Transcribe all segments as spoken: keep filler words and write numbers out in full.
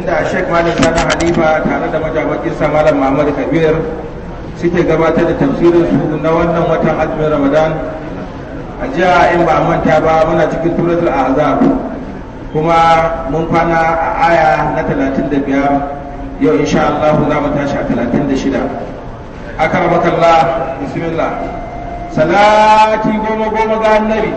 inda Sheikh Malam Sani Halifa tare da majabakinsa Malam Muhammad Kabir suke gabatar da tafsirin su na wannan watan azumin Ramadan. A jiya in ba manta ba muna cikin suratul Ahzab kuma mun kwana a aya na talatin da biyar, yau insha Allah za mu tashi a talatin da shida. Akramakallah, bismillah. Salati goma goma ga annabi.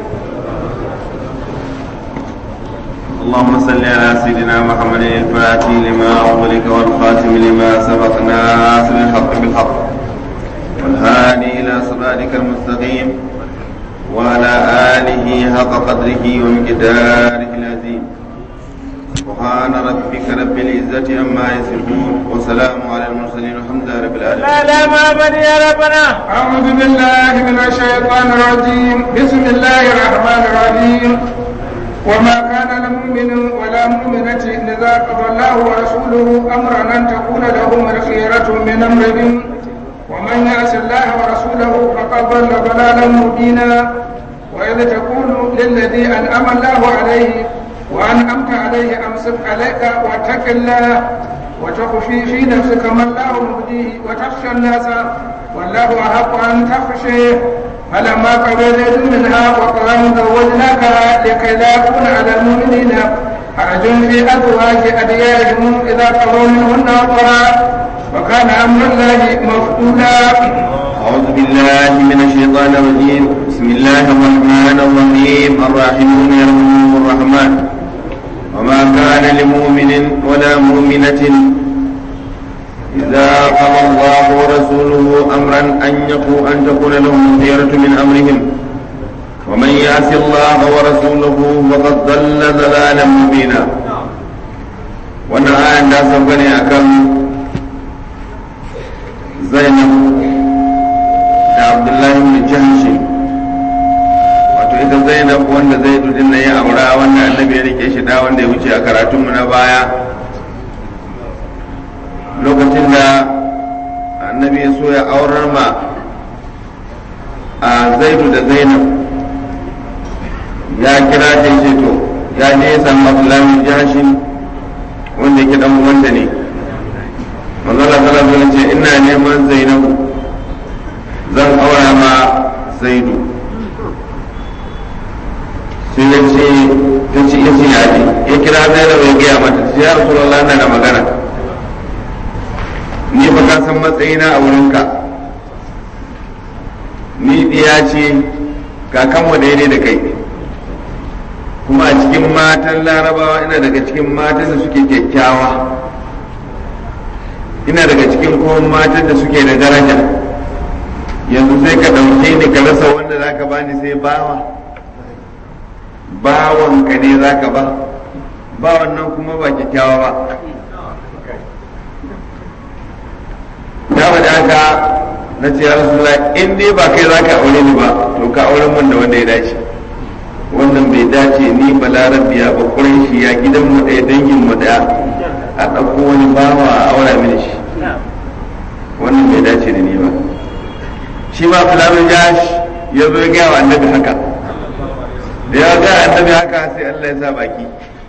اللهم صل على سيدنا محمد الفاتح لما أغلق والخاتم لما سبق ناصر الحق بالحق والهادي إلى صراطك المستقيم وعلى آله حق قدره ومقداره العظيم. سبحان ربك رب العزة عما يصفون وسلام على المرسلين والحمد لله رب العالمين. لا لا ما بني يا ربنا. أعوذ بالله من الشيطان الرجيم. بسم الله الرحمن الرحيم. وما كان لمؤمن ولا مؤمنة إذا قضى الله ورسوله أمرا أن تكون لهم الخيرة من أمرهم ومن يعص الله ورسوله فقد ضل ضلالا مبينا. وإذ تقول للذي أنعم الله عليه وأنعمت عليه أمسك عليك واتق الله وتخفي في نفسك ما الله مبديه وتخشى الناس والله أحق أن تخشيه. فلما قضى زيد منها وطرا زوجناكها لكي لا يكون على المؤمنين حرج في أزواج أديارهم إذا قضوا منهن وطرا وكان أمر الله مفعولا. أعوذ بالله من الشيطان الرجيم. بسم الله الرحمن الرحيم. الراحمون يرحمهم الرحمن. وما كان لمؤمن ولا مؤمنة إذا قضى الله ورسوله أمرا أن يكون أن تكون لهم الخيرة من أمرهم ومن يعص الله ورسوله فقد ضل ضلالا مبينا. wannan ayan da sauka ne akan Zainab da Abdullahi bin Jahsh, wato ita Zainab wanda Zaidu din nan ya aura wanda Annabi ya rike shi da wanda ya wuce a karatunmu na baya, lokacin da Annabi ya so ya aurar ma a Zaidu da Zainab ya kira ta ce to ya je ya samu Abdullahi bin Jahsh wanda yake dan uwanta ne. manzo Allah sallallahu alaihi wasallam ce ina neman Zainabu zan aura ma Zaidu. sai ya ce ta ce ya ce ya ji ya kira Zainabu ya gaya mata ta ce ya Rasulullah ina da magana, ni ba ka san matsayina a wurinka, ni diya ce kakanmu da ne da kai, kuma a cikin matan larabawa ina daga cikin matan da suke kyakkyawa, ina daga cikin kuma matan da suke da daraja. yanzu sai ka ɗauke ni ka rasa wanda za ka bani sai bawa bawan ka ne za ka ba bawan nan kuma ba kyakkyawa ba. da haka na ce ya Rasulullah in dai ba kai za ka aure ni ba to ka aure mun da wanda ya dace. wannan bai dace ni balarabiya ba ƙurai ya gidan mu ɗaya dangin mu ɗaya a ɗauko wani bawa a aura mini shi, wannan bai dace da ni ba. shi ma fulamin jash ya zo ya gaya wa annabi haka, da ya gaya annabi haka sai Allah ya sa baki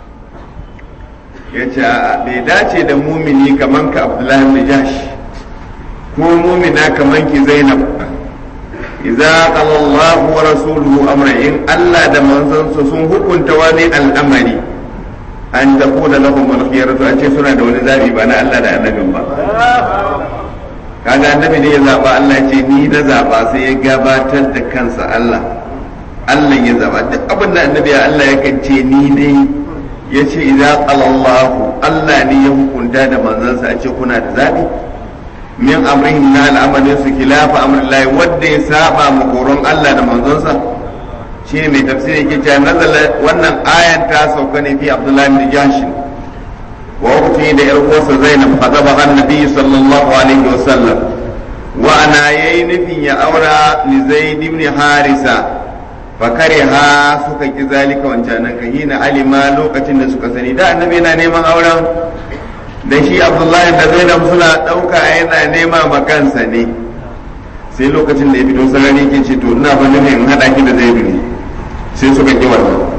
ya ce bai dace da mumini kaman ka Abdullahi bin Jash ko mumina kaman ki Zainab. idza qala Allahu wa rasuluhu amran, in Allah da manzansa sun hukunta wani al'amari an takuna lahum al-khiyaratu, an ce suna da wani zabi ba na Allah da annabin ba. kaga annabi ne ya zaba, Allah ya ce ni na zaba, sai ya gabatar da kansa Allah Allah ya zaba. duk abin da annabi ya Allah ya kance ni dai ya ce idza qala Allahu, Allah ne ya hukunta da manzansa a ce kuna da zabi min amrihim na al'amarin su khilafa amrillahi, wanda ya saba ma koron Allah da manzonsa. shine mai tafsiri yake cewa nazala wannan ayan ta sauka ne fi Abdullah bin Jahsh wa ukhti da yar uwarsa Zainab fadaba annabi sallallahu alaihi wa sallam wa ana yayi nufin ya aura li Zaid ibn Harisa fakariha suka ki zalika wancan nan kahina alima lokacin da suka sani da annabi yana neman auren da shi Abdullahi da Zainab suna ɗauka yana nema ma kansa ne, sai lokacin da ya fito sarari ke ce to ina ba nufin in haɗa ki da Zaidu ne, sai suka ƙi wannan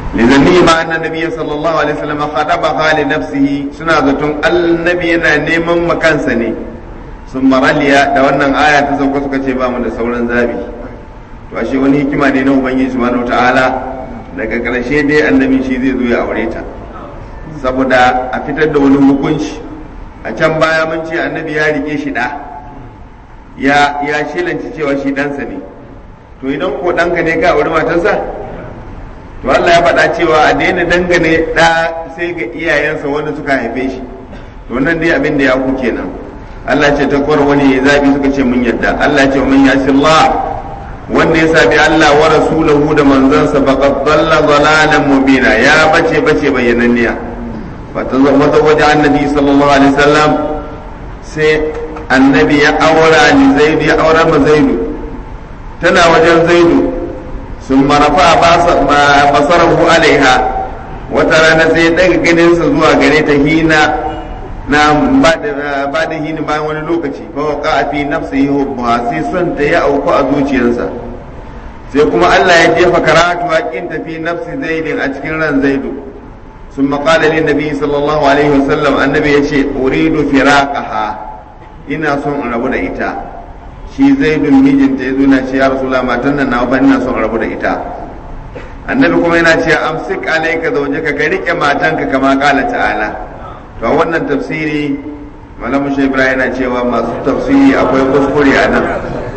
lizanni ma anna nabiyyi sallallahu alaihi wasallam khadaba khali nafsihi suna zaton annabi yana neman makansa ne sun maraliya da wannan aya ta sauka suka ce ba mu da sauran zabi to ashe wani hikima ne na ubangiji subhanahu wataala daga karshe dai annabi shi zai zo ya aure ta saboda a fitar da wani hukunci a can baya mun ce annabi ya rike shi da ya ya shelanci cewa shi ɗansa ne to idan ko ɗanka ne ka auri matarsa to Allah ya faɗa cewa a daina dangane ɗa sai ga iyayensa wanda suka haife shi to nan dai abin da ya ku kenan Allah ce ta kwar wani ya zabi suka ce mun yadda Allah ce man yasi Allah wanda ya sabi Allah wa rasulahu da manzansa faqad dalla dalalan mubina ya bace bace bayyananniya fa tazawwaja waje annabi sallallahu alaihi wasallam sai annabi ya aura ni zaidu ya aura ma zaidu tana wajen zaidu sun marafa basarahu alaiha wata rana sai daga ganinsa zuwa gare ta hina na ba da hini bayan wani lokaci fa waka a fi nafsihi hubbuha sai son ta ya auku a zuciyarsa sai kuma Allah ya jefa karatu haƙin ta fi nafsi zaidin a cikin ran zaidu sun maƙala lin nabi sallallahu alaihi wasallam annabi ya ce uridu firaqaha ina son in rabu da ita shi zaidun mijinta ya zo na ce ya rasulullah matan nan na ba ina son in rabu da ita annabi kuma yana ce amsik alayka zawjaka ka rike matanka kama qala ta'ala to wannan tafsiri malamu shi ibrahim yana cewa masu tafsiri akwai kuskure a nan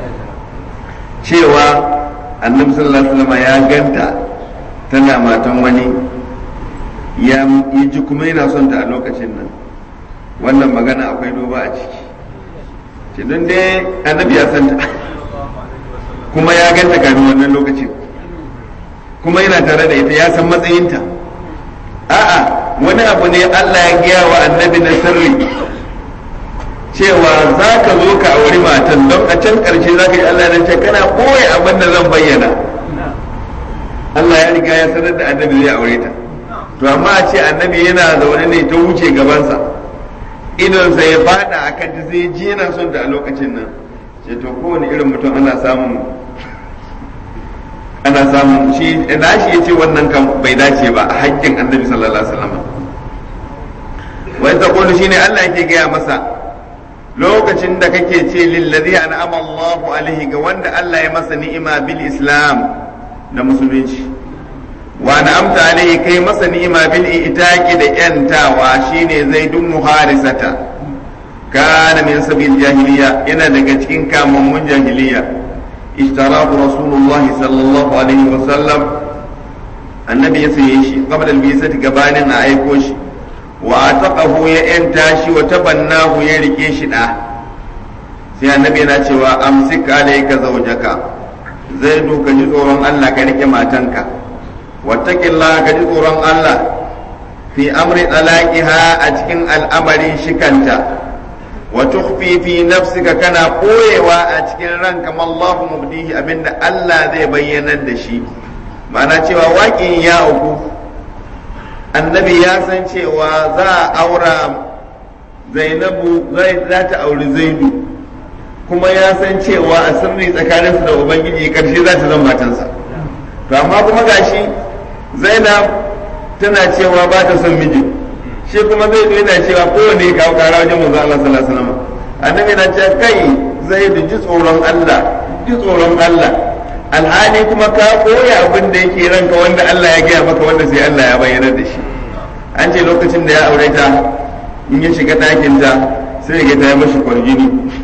cewa annabi sallallahu alaihi wasallam ya ganta tana matan wani ya ji kuma yana son ta a lokacin nan wannan magana akwai duba a ciki ce don dai annabi ya san ta kuma ya ganta kafin wannan lokacin kuma yana tare da ita ya san matsayinta a'a wani abu ne Allah ya gaya wa annabi na sirri cewa za ka zo ka auri matan don a can ƙarshe za ka yi Allah na ce kana ɓoye abin da zan bayyana Allah ya riga ya sanar da annabi zai aure ta to amma a ce annabi yana zaune ne ta wuce gabansa idonsa ya fada a kan ta zai ji yana son ta a lokacin nan ce to kowane irin mutum ana samun ana samun shi da shi ya ce wannan kan bai dace ba a haƙƙin annabi sallallahu alaihi wasallam wai ta kullu shine Allah yake gaya masa lokacin da kake ce lillazi an'ama Allahu alaihi ga wanda Allah ya masa ni'ima bil islam da musulunci wa na'amta alaihi kai masa ni'ima bil itaqi da yantawa shine zaidun muharisata kana min sabil jahiliya yana daga cikin kamammun jahiliya ishtarahu rasulullah sallallahu alaihi wa sallam annabi ya saye shi qabla al-bisati gabanin a aiko shi wa ataqahu ya yanta shi wa tabannahu ya rike shi da sai annabi yana cewa amsik alayka zawjaka zaidu ka ji tsoron Allah ka rike matanka wattaqillah ka ji tsoron Allah fi amri talaqiha a cikin al'amarin shikanta wa tukhfi fi nafsika kana koyewa a cikin ranka mallahu mubdihi abinda Allah zai bayyanar da shi ma'ana cewa waƙin ya uku annabi ya san cewa za a aura zainabu zai za ta auri zaidu kuma ya san cewa a sirri tsakaninsu da ubangiji karshe za ta zama matansa to amma kuma gashi zainab tana cewa ba ta son miji shi kuma zaidu yana cewa kowane ya kawo kara wajen manzo Allah sallallahu alaihi wasallam annabi yana cewa kai zaidu ji tsoron Allah ji tsoron Allah alhali kuma ka koya abin da yake ranka wanda Allah ya gaya maka wanda sai Allah ya bayyana da shi an ce lokacin da ya aure ta in ya shiga ɗakin ta sai ya ga ta yi mashi kwargini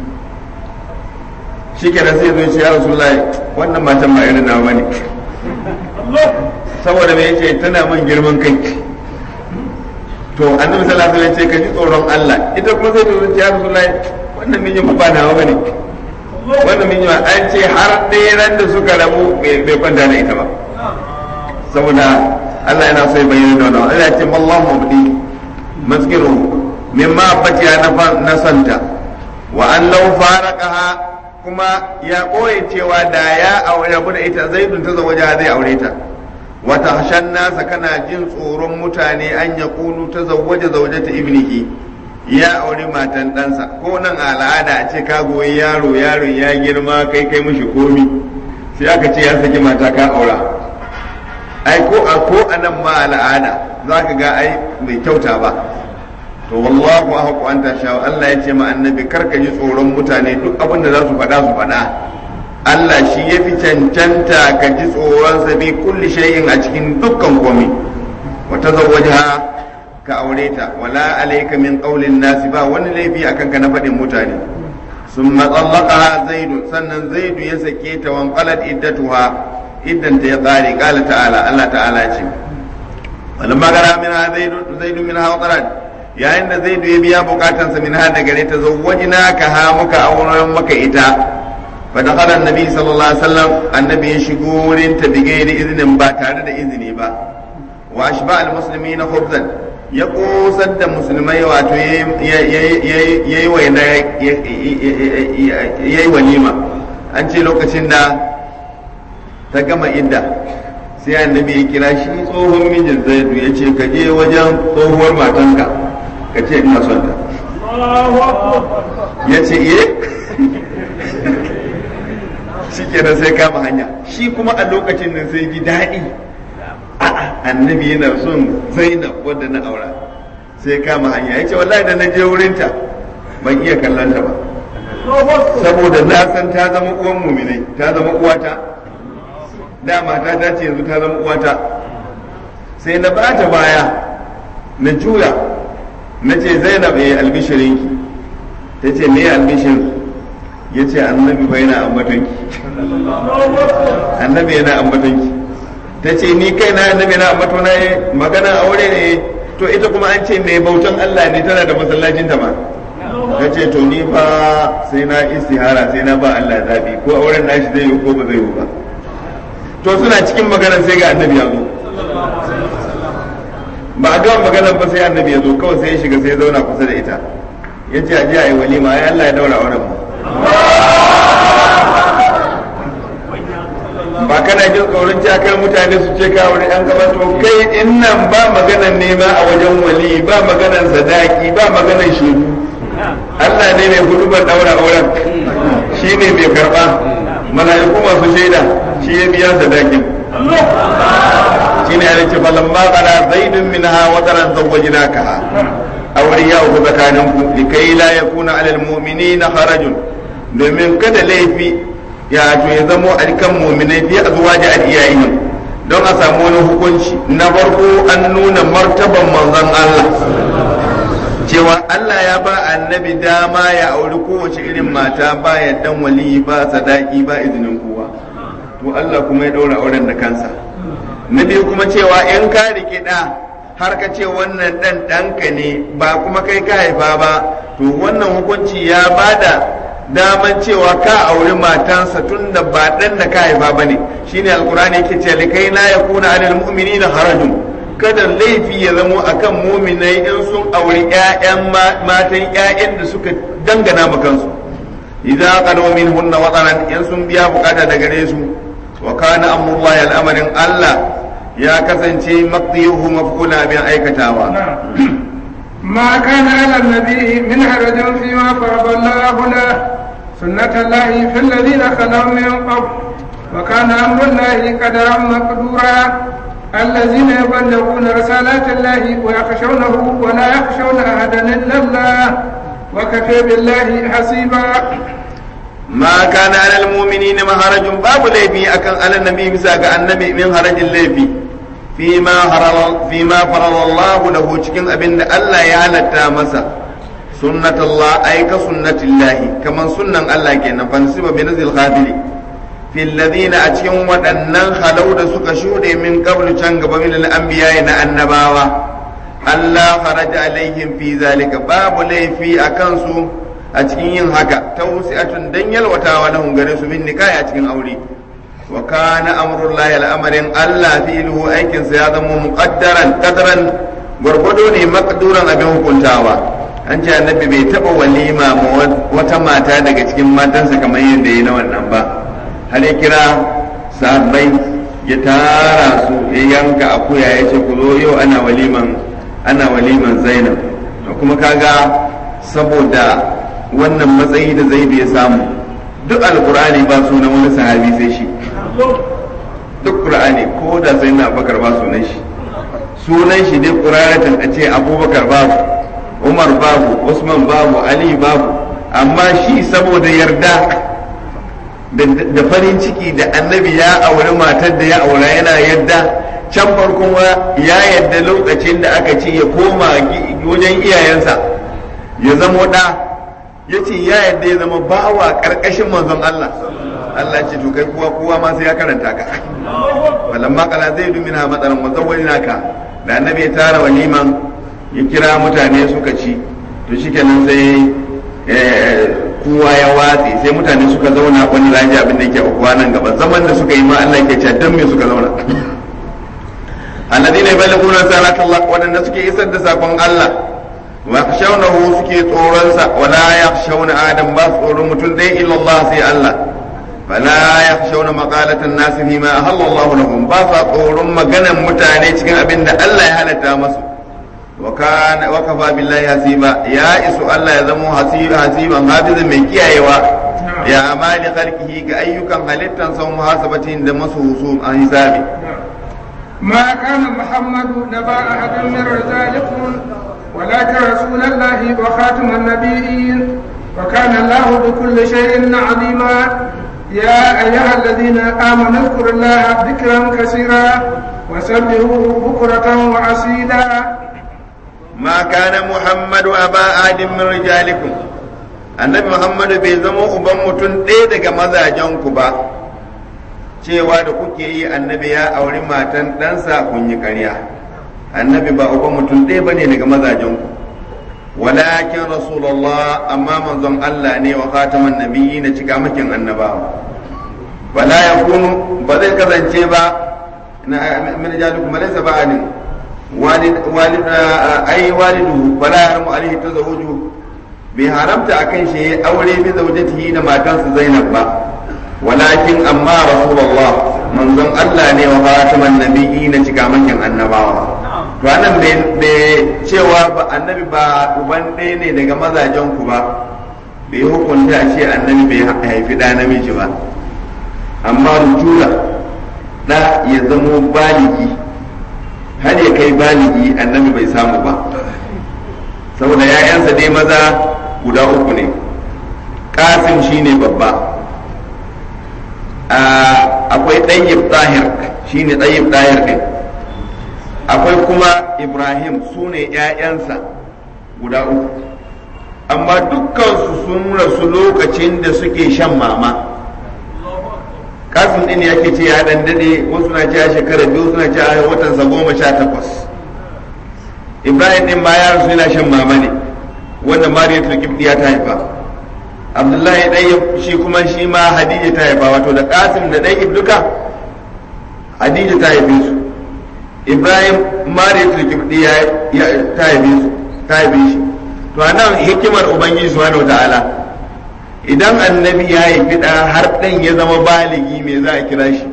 shi kenan sai zai ce ya Rasulullahi wannan matan ba irin nawa bane saboda me yace tana man girman kai to annabi sallallahu alaihi wasallam ya ce ka ji tsoron Allah ita kuma sai ta ce ya Rasulullahi wannan mijin ba nawa bane wannan min yawa an ce har ɗeran da suka rabu bai kwanta da ita ba saboda Allah yana so ya bayyana da wannan Allah ya ce wallahu mubdi maskiru mimma fatiya na santa wa an law faraqaha kuma ya koye cewa da ya aure rabu da ita zaidun ta zawaja zai aure ta wa tahshan nasa kana jin tsoron mutane an yaqulu tazawwaja zawjata ibnihi ya auri matan ɗansa ko nan al'ada a ce ka goyi yaro yaron ya girma kai kai mishi komi sai aka ce ya saki mata ka aura ai ko a ko anan ma al'ada zaka ga ai bai kyauta ba to wallahu ahqu an tasha Allah ya ce ma annabi karka ji tsoron mutane duk abin da za su faɗa su faɗa Allah shi ya fi cancanta ka ji tsoron sa bi kulli shay'in a cikin dukkan komai wa tazawwajha ka aure ta wala alayka min qawlin nasi ba wani laifi akan ka na faɗin mutane ثم طلقها زيد سنن زيد يسكي وانقلت عدتها عدن تيقاري قال تعالى الله تعالى شيء ولما قرأ منها زيد زيد منها وقرأت يا إن زيد يبيا بقاتا منها دقري تزوجناك هامك أو مك إتا فدخل النبي صلى الله عليه وسلم النبي شغور بغير إذن با تare da izini ba وأشبع المسلمين خبزا ya kosar da musulmai wato ya yi walima an ce lokacin da ta gama idda sai annabi ya kira shi tsohon mijin zaidu ya ce ka je wajen tsohuwar matanka ka ce ina son ta ya ce iye shi kenan sai kama hanya shi kuma a lokacin nan sai ji daɗi annabi yana son zainab wadda na aura sai kama hanya ya ce wallahi da na je wurinta ban iya kallonta ba saboda na san ta zama uwan muminai ta zama uwata da mata ta ce yanzu ta zama uwata sai na bata baya na juya na ce zainab ya yi albishirinki ta ce me albishirin ya ce annabi bai na ambatonki annabi yana ambatonki ta ce ni kai na annabi na ambato na magana aure ne to ita kuma an ce mai bautan Allah ne tana da masallacin ta ma ta ce to ni fa sai na istihara sai na ba Allah zabi ko auren nashi zai yi ko ba zai yi ba to suna cikin maganar sai ga annabi ya zo ba a gama maganar ba sai annabi ya zo kawai sai ya shiga sai ya zauna kusa da ita ya ce a ji a yi walima ai Allah ya daura auren mu ba kana jin tsoron ci akan mutane su ce ka wani ɗan gaba to kai in nan ba maganan nema a wajen wali ba maganan sadaki ba maganan shedu Allah ne mai hudubar daura auren shi ne mai karɓa mala'iku masu shaida shi ya biya sadakin shi ne ya ce falan ma qara zaidun minha wa taran zawwajnaka aure ya uku tsakaninku likai la yakuna alal mu'minina harajun domin kada laifi ya to ya zamo a kan muminai fiye a zuwa da iyayen don a samu wani hukunci na farko an nuna martaban manzon Allah cewa Allah ya ba annabi dama ya auri kowace irin mata ba yaddan waliyi ba sadaki ba izinin kowa to Allah kuma ya daura auren da kansa na biyu kuma cewa in ka rike da har ka ce wannan dan danka ne ba kuma kai ka haifa ba to wannan hukunci ya bada daman cewa ka auri matansa tun da ba ɗan da ka haifa ba ne shine alkurani yake ce likai la yakuna alal mu'minina harajun kada laifi ya zamo akan mu'minai in sun auri ƴaƴan matan ƴaƴan da suka dangana ma kansu idza qadaw minhunna wataran in sun biya bukata daga gare su wa kana amrullahi al'amarin Allah ya kasance maqdiyuhu maf'ula bin aikatawa ما كان على النبي من حرج فيما فرض الله له سنة الله في الذين خلوا من قبل وكان أمر الله قدرا مقدورا الذين يبلغون رسالات الله ويخشونه ولا يخشون أحدا إلا الله وكفى بالله حسيبا ما كان على المؤمنين من حرج باب ليبي أكن على النبي مساق النبي من حرج الليبي فيما فرض فيما فرض الله له cikin abin da Allah ya halatta masa sunnatullah ay ka sunnatillahi kaman sunnan Allah kenan fa nasiba bi nazil khafili fil ladina a cikin waɗannan halau da suka shude min qablu can gaba min al-anbiya na annabawa Allah faraja alaihim fi zalika babu laifi akan su a cikin yin haka tawsi'atun dan yalwatawa lahum gare su min nikaya a cikin aure wa kana amrullahi al'amarin Allah fi'luhu aikin sa ya zama muqaddaran qadran gurgudo ne makduran abin hukuntawa an ce annabi bai taba walima ma wata mata daga cikin matansa kamar yadda yi na wannan ba har ya kira sahabbai ya tara su ya yanka akuya ya ce ku zo yau ana waliman ana waliman Zainab to kuma kaga saboda wannan matsayi da Zaid ya samu duk alqur'ani ba sunan wani sahabi sai shi duk qur'ani ko da sai na bakar ba sunan shi sunan shi ne qur'anatan a ce abubakar babu umar babu usman babu ali babu amma shi saboda yarda da farin ciki da annabi ya auri matar da ya aura yana yadda can farkon ya yadda lokacin da aka ce ya koma wajen iyayensa ya zama da ya ce ya yadda ya zama bawa karkashin manzon Allah Allah ce to kai kuwa kowa ma sai ya karanta ka walamma qala zaidu minha mataran muzawwajnaka da annabi ya tara waliman ya kira mutane suka ci to shikenan sai kowa ya watsi sai mutane suka zauna wani laji abin da yake aukuwa nan gaba zaman da suka yi ma Allah yake cewa dan me suka zauna alladina yablughuna salata Allah wadanda suke isar da sakon Allah wa yakhshawnahu suke tsoron sa wala yakhshawna adam ba tsoron mutum dai illa Allah sai Allah fala yakhshawna maqalatan nas fi ma ahalla Allah lahum ba sa tsoron maganan mutane cikin abin da Allah ya halatta masu wa kana wa kafa billahi hasiba ya isu Allah ya zama hasiba hasiban hafizan mai kiyayewa ya amali khalqihi ga ayyukan halittan sa muhasabatin da masu husum an hisabi ما كان محمد نبا أحد من رجالكم ولكن رسول الله وخاتم النبيين وكان الله بكل شيء عليما يا أيها الذين آمنوا اذكروا الله ذكرا كثيرا وسبحوه بكرة وأصيلا ما كان محمد أبا أحد من رجالكم النبي محمد بيزمو أبن متن ديدك مزاجنك با cewa da kuke yi annabi ya auri matan ɗansa kun yi ƙarya annabi ba uban mutum ɗaya bane daga mazajenku walakin rasulullah amma manzon Allah ne wa khataman nabiyyi na cika makin annabawa wala yakunu ba zai kasance ba na min jalukum laysa ba'adin walid walid ai walidu wala yaramu alaihi tazawuju bi haramta akan shi aure bi zawjatihi da matansa Zainab ba walakin amma rasulullah manzon Allah ne wa khataman nabiyyi na cika makin annabawa to anan bai cewa ba annabi ba uban ɗaya ne daga mazajen ku ba bai hukunta a ce annabi bai haifi ɗa namiji ba amma rujula da ya zamo baligi har ya kai baligi annabi bai samu ba saboda ya'yansa dai maza guda uku ne kasim shine babba akwai ɗayyib tahir shine ɗayyib tahir ɗin akwai kuma ibrahim su ne ‘ya'yansa guda uku amma dukkansu sun rasu lokacin da suke shan mama kasim ɗin yake ce ya ɗan daɗe wasu na ce a shekara biyu suna ce a watansa goma sha takwas ibrahim ɗin ma ya rasu yana shan mama ne wanda mariyatul kibdiya ta haifa abdullahi ɗayyib shi kuma shi ma hadija ta haifa wato da kasim da ɗayyib duka hadija ta haife su ibrahim mariyatul kibdiya ta haife su ta haife shi to anan hikimar ubangiji subhanahu wataala idan annabi ya haifi ɗa har ɗan ya zama baligi me za a kira shi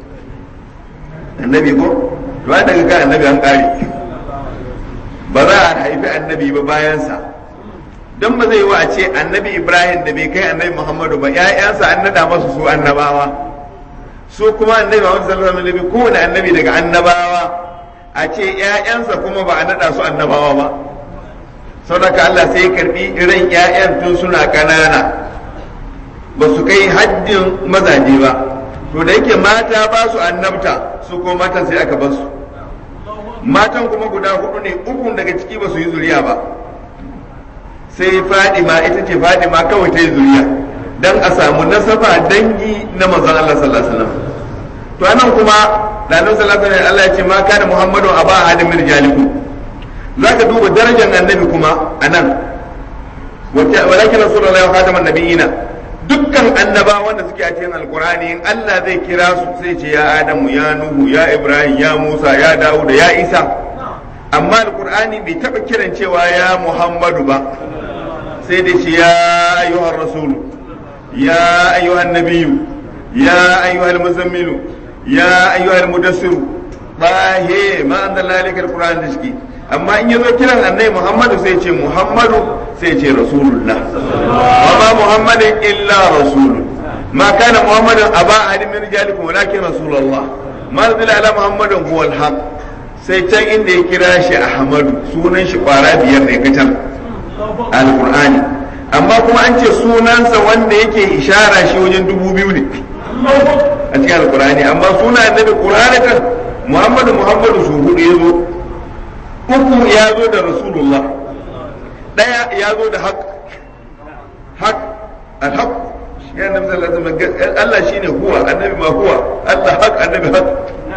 annabi ko to a daga kan annabi an ƙare ba za a haifi annabi ba bayansa don ba zai wa a ce annabi ibrahim da bai kai annabi muhammadu ba ‘ya'yansa an nada masu su annabawa su kuma annabi muhammadu sallallahu alaihi wasallam kowane annabi daga annabawa a ce ‘ya'yansa kuma ba a nada su annabawa ba saboda Allah sai ya karbi irin ‘ya'yan tun suna ƙanana ba su kai haddin mazaje ba to da yake mata ba su annabta su ko matan sai aka basu matan kuma guda hudu ne ukun daga ciki ba su yi zuriya ba sai fadima ita ce fadima kawai ta yi zuriya dan a samu nasaba dangi na manzon Allah sallallahu alaihi wasallam to anan kuma da annabi sallallahu alaihi wasallam Allah ya ce ma kana muhammadu aba ahadin min rijalikum zaka duba darajar annabi kuma anan walakin rasulullahi wa khataman nabiyina dukkan annabawan da suke a cikin alkurani in Allah zai kira su sai ce ya Adamu ya Nuhu ya Ibrahim ya Musa ya Dawud ya Isa amma alkurani bai taba kiran cewa ya Muhammadu ba sai da ce ya ayyuhar rasul ya ayyuhan nabiyyu ya ayyuhal muzammilu ya ayyuhal mudassir bahe ma anzalna alayka alquran tashki amma in yazo kiran annabi Muhammadu sai ce Muhammadu sai ce rasulullah wa ma muhammadin illa rasul ma kana muhammadun aba ahadin min rijalikum walakin rasulullah manzila ala muhammadin huwal haq sai can inda ya kira shi ahmadu sunan shi kwara biyar ne kacal alqur'ani amma kuma an ce sunansa wanda yake ishara shi wajen dubu biyu ne a cikin alqur'ani amma suna annabi qur'ani kan muhammadu muhammadu su hudu yazo uku ya zo da rasulullah daya ya zo da haq haq al-haq ya nabi sallallahu alaihi wasallam Allah shine huwa annabi ma huwa Allah haq annabi haq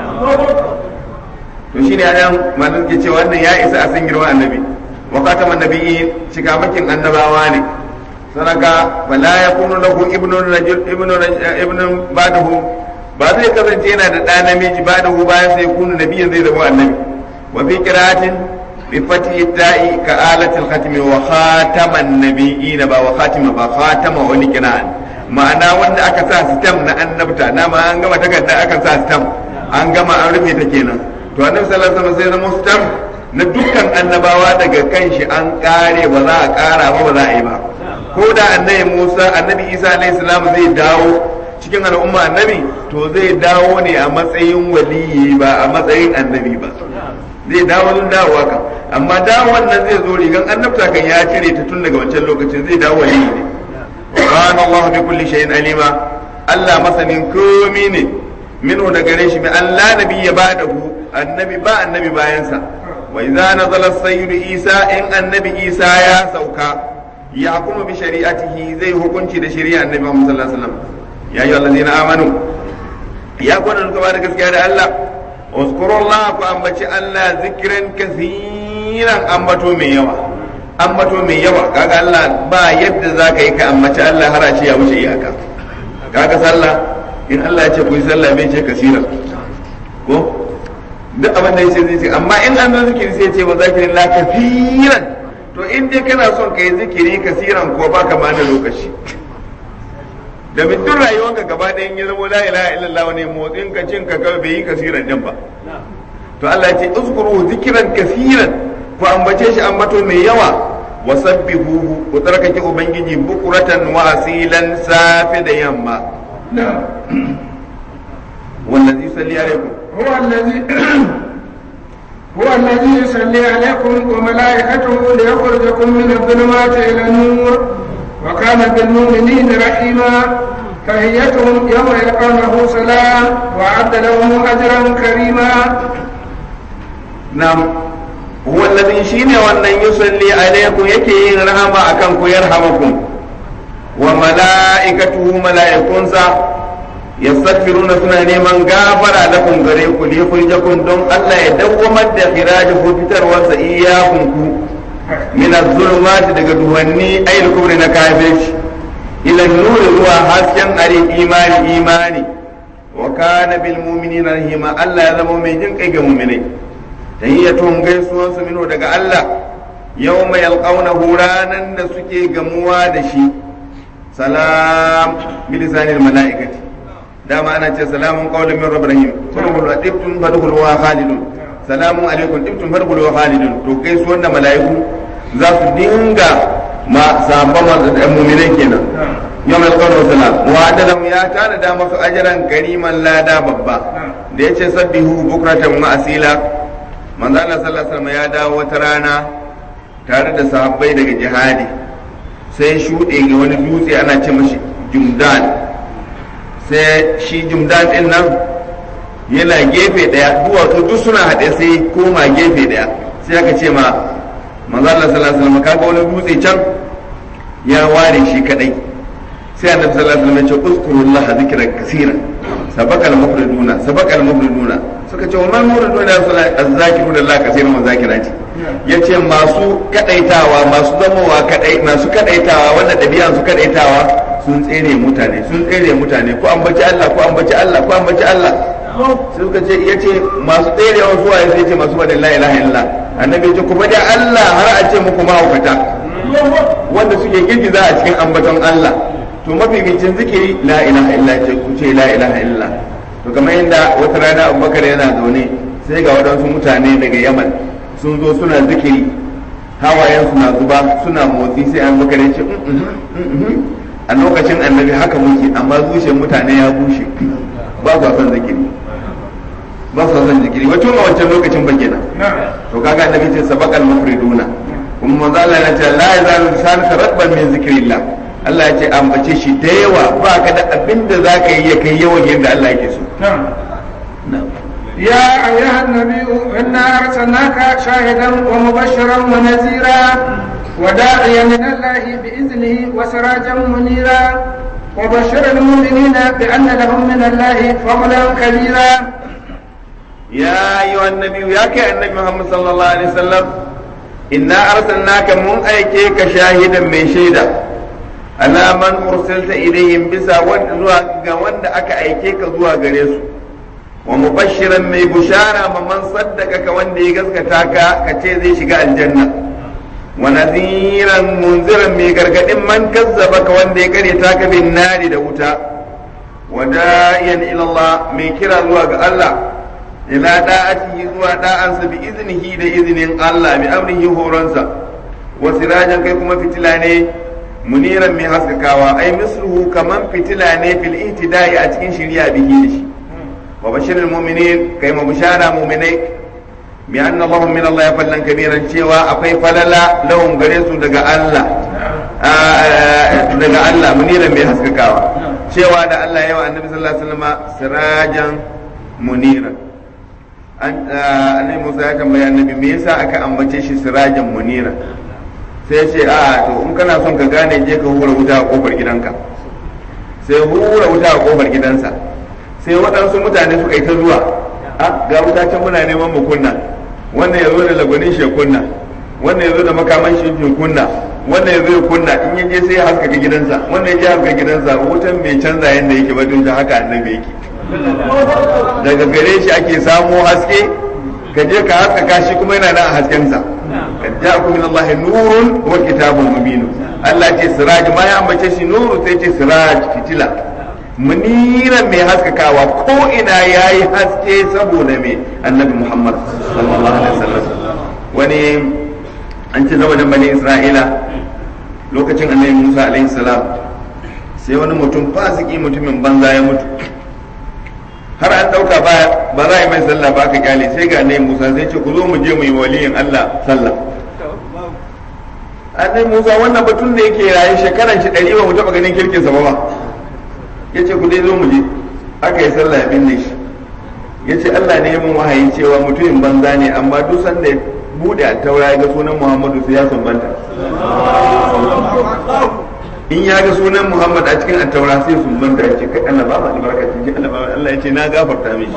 to shine ayan malam ke cewa wannan ya isa a san girman annabi wa khataman nabiyyi cikamakin annabawa ne sanaka wala yakunu lahu ibnu rajul ibnu ibnu ba'dahu ba zai kasance yana da ɗa namiji ba'dahu bayan sai yakunu nabiyyin zai zama annabi wa fi qira'atin bi fati ta'i ka alatil khatmi wa khataman nabiyyin ba wa khatima ba khatama wani qira'an ma'ana wanda aka sa sitam na annabta na ma an gama takarda aka sa sitam an gama an rufe ta kenan to annabi sallallahu alaihi wasallam sai zama sitam na dukkan annabawa daga kanshi an kare ba za a kara ba ba za a yi ba ko da annabi Musa annabi Isa alaihi salam zai dawo cikin al'umma annabi to zai dawo ne a matsayin waliyi ba a matsayin annabi ba zai dawo don dawowa kan amma dawon nan zai zo rigan annabta kan ya cire ta tun daga wancan lokacin zai dawo waliyi ne kana Allah bi kulli shay'in alima Allah masanin komi ne minhu da gare shi bi Allah nabiyya ba'dahu annabi ba annabi bayansa wa idza nazala sayyid Isa in annabi Isa ya sauka ya kuma bi shari'atihi zai hukunci da shari'a annabi Muhammad sallallahu alaihi wasallam ya ayyuhal ladina amanu ya kuna da da gaskiya da Allah uzkurullah ku ambaci Allah zikran kaseeran ambato mai yawa ambato mai yawa kaga Allah ba yadda zaka yi ka ambaci Allah har a ce ya wuce iyaka kaga sallah in Allah ya ce ku yi sallah bai ce kaseeran ko duk abin da yace zai ce amma in an zo zikiri sai ya ce wa zakirin la kaseeran to in dai kana son ka yi zikiri kasiran ko baka ma da lokaci da duk rayuwanka gaba ɗayan ya zama la ilaha illallah ne motsin ka cin ka kawai bai yi kasiran din ba to Allah ya ce uzkuru zikran kasiran ku ambace shi ambato mai yawa wa sabbihu ku tsarkake ubangiji bukuratan wa asilan safi da yamma wallazi salli alaikum huwa allazi هو الذي يصلي عليكم وملائكته ليخرجكم من الظلمات إلى النور وكان بالمؤمنين رحيما تحيتهم يوم يلقونه سلام وأعد لهم أجرا كريما نعم هو الذي شين وأن يصلي عليكم يكي رحمة أكنكم يرحمكم وملائكته ملائكونسا yastaghfiruna suna neman gafara lakum gare ku li yukhrijakum don Allah ya dawwamar da khirajahu fitarwar sa iyyakum ku min az-zulumati daga duhanni ayil kubri na kafirci ila nur zuwa hasken are imani imani wa kana bil mu'minina rahima Allah ya zama mai jin kai ga mu'minai tahiyyatuhum gaisuwan su mino daga Allah yawma yalqawnahu ranan da suke gamuwa da shi salam bilisanil malaikati dama ana ce salamun qawlan min rabbir rahim kullu tibtum fadkhulu wa khalidun salamun alaikum tibtum fadkhulu wa khalidun to kai su wanda malaiku za su dinga ma sabban mu'minai kenan yawmal qiyamah salam wa adalam ya tana da masu ajran kariman lada babba da yace sabbihu bukratan wa asila manzo Allah sallallahu alaihi wasallam ya dawo wata rana tare da sahabbai daga jihadi sai shuɗe ga wani dutse ana ce mashi jumdan sai shi jumdan din nan yana gefe daya duwatsu duk suna haɗe sai koma gefe daya sai aka ce ma manzo Allah sallallahu alaihi wasallam kaga wani dutse can ya ware shi kadai sai annabi sallallahu alaihi wasallam ya ce uzkurullaha zikran kaseeran sabaqal mufriduna sabaqal mufriduna suka ce wa man mufriduna ya sallallahu azzakiruna Allah kaseeran wa zakirati yace masu kadaitawa masu zamowa kadai masu kadaitawa wanda dabi'an su kadaitawa sun tsere mutane sun tsere mutane ko ambaci Allah ko ambaci Allah ko ambaci Allah sai suka ce yace masu tserewa zuwa sai yace masu bada la ilaha illallah annabi yace ku bada Allah har a ce muku mahaukata wanda suke girgiza a cikin ambaton Allah to mafificin zikiri la ilaha illallah ce ku ce la ilaha illallah to kamar yadda wata rana Abubakar yana zaune sai ga wadansu mutane daga Yaman sun zo suna zikiri hawayen suna zuba suna motsi sai Abubakar ya ce a lokacin annabi haka muke amma zuciyar mutane ya bushe ba ku son zikiri ba su son zikiri wato a wancan lokacin ba kenan to kaga annabi ce sabaqal mufriduna kuma manzo Allah ya ce la yazalu lisanuka ratban min zikrillah Allah ya ce ambace shi da yawa ba ka da abinda zaka yi ya kai yawan yadda Allah yake so يا أيها النبي إنا أرسلناك شاهدا ومبشرا ونذيرا وداعيا من الله بإذنه وسراجا منيرا وبشر المؤمنين بأن لهم من الله فضلا كبيرا يا أيها النبي يا النبي محمد صلى الله عليه وسلم إنا أرسلناك من أيكيك شاهدا من شيدا على من أرسلت إليهم بسا وند أك أيكيك زوا غريسو ومبشرا من بشارة من صدقك وند يغسكتاك كتي زي شيغا الجنة ونذيرا منذرا من غرغدين من كذبك وند يقريتاك بالنار دوتا وداعيا إلى الله من كرا زوا الله إلى داعته زوا داعنس بإذنه لإذن الله بأمره هورنسا وسراجا كيكما فتلاني منيرا من حسكاوا أي مثله كمن فتلاني في الاهتداء أتكين شريعة به لشي وبشر المؤمنين كيما بشارة مؤمنين بأن اللهم من الله فلن كبيرا شيوا أقي فللا لهم غريسو دقاء الله دقاء الله منيرا من حسكاوا شيوا دا الله يوى النبي صلى الله عليه وسلم سراجا منيرا annabi Musa ya tambaya annabi me yasa aka ambace shi sirajan munira sai ce a to in kana son ka gane je ka hura wuta a kofar gidanka sai hura wuta a kofar gidansa sai waɗansu mutane suka yi ta zuwa a ga wuta can muna neman mu kunna wannan ya zo da lagwanin shi kunna wannan ya zo da makaman shi kunna wannan ya zo ya kunna in ya je sai ya haskaka gidansa wannan ya je haskaka gidansa wutan bai canza yadda yake ba tun haka annabi yake daga gare shi ake samo haske ka je ka haskaka shi kuma yana nan a haskensa kad ja'akum min Allah nurun wa kitabun mubin Allah ce siraj ma ya ambace shi nuru sai ce siraj fitila muniran mai haskakawa ko ina yayi haske saboda me annabi Muhammad sallallahu alaihi wasallam wani an ce zamanin bani Isra'ila lokacin annabi Musa alaihi salam sai wani mutum fasiki mutumin banza ya mutu har an dauka ba ba za a yi mai sallah ba ka kyale sai ga nai Musa sai ce ku zo mu je mu yi waliyin Allah sallah annabi Musa wannan batun da yake raye shekaran shi ɗari ba mu taɓa ganin kirkin sa ba ba yace ku dai zo mu je aka yi sallah ya binne shi yace Allah ne ya mun wahayi cewa mutumin banza ne amma duk sanda ya bude a taura ya ga sunan Muhammadu sai ya sumbanta in ya ga sunan Muhammad a cikin attaura sai sun banta ya ce kai Allah ba ma albarkacin ji Allah ba Allah ya ce na gafarta mishi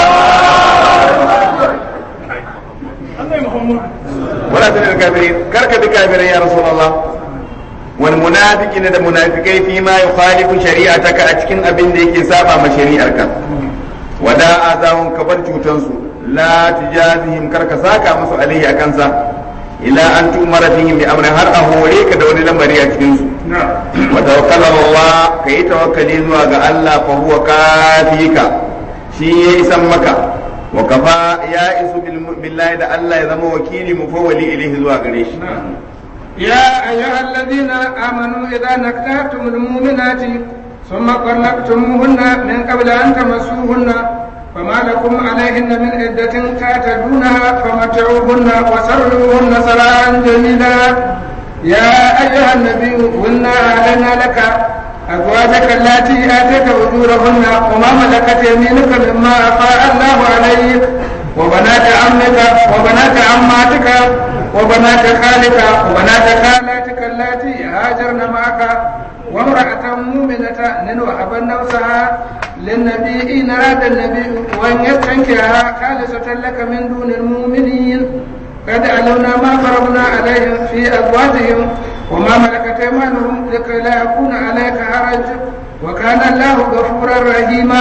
wala ta kafirin karka bi kafirin ya rasulullah wal munafiqina da munafikai fi ma yukhalifu shari'ataka a cikin abin da yake saba ma shari'arka wada azahum kabar cutan su la tujazihim karka saka musu alaihi akan sa ila an tumara fihim bi amrin har a hore ka da wani lamari a cikin su wa tawakkal Allah kai tawakkali zuwa ga Allah fa huwa kafika shi ya isan maka wa kafa ya isu billahi da Allah ya zama wakili mufawwali ilayhi zuwa gare shi يا أيها الذين آمنوا إذا نكحتم المؤمنات ثم طلقتموهن من قبل أن تمسوهن فما لكم عليهن من عدة تعتدونها فمتعوهن وسرحوهن سراحا جميلا يا أيها النبي قلنا أعلنا لك أزواجك اللاتي آتيت أجورهن وما ملكت يمينك مما أفاء الله عليك وبنات عمك وبنات عماتك وبنات خالك وبنات خالاتك اللاتي هاجرن معك وامرأة مؤمنة إن وهب نفسها للنبي إن أراد النبي وأن يستنكرها خالصة لك من دون المؤمنين قد علمنا ما فرضنا عليهم في أزواجهم وما ملكت أيمانهم لكي لا يكون عليك حرج وكان الله غفورا رحيما.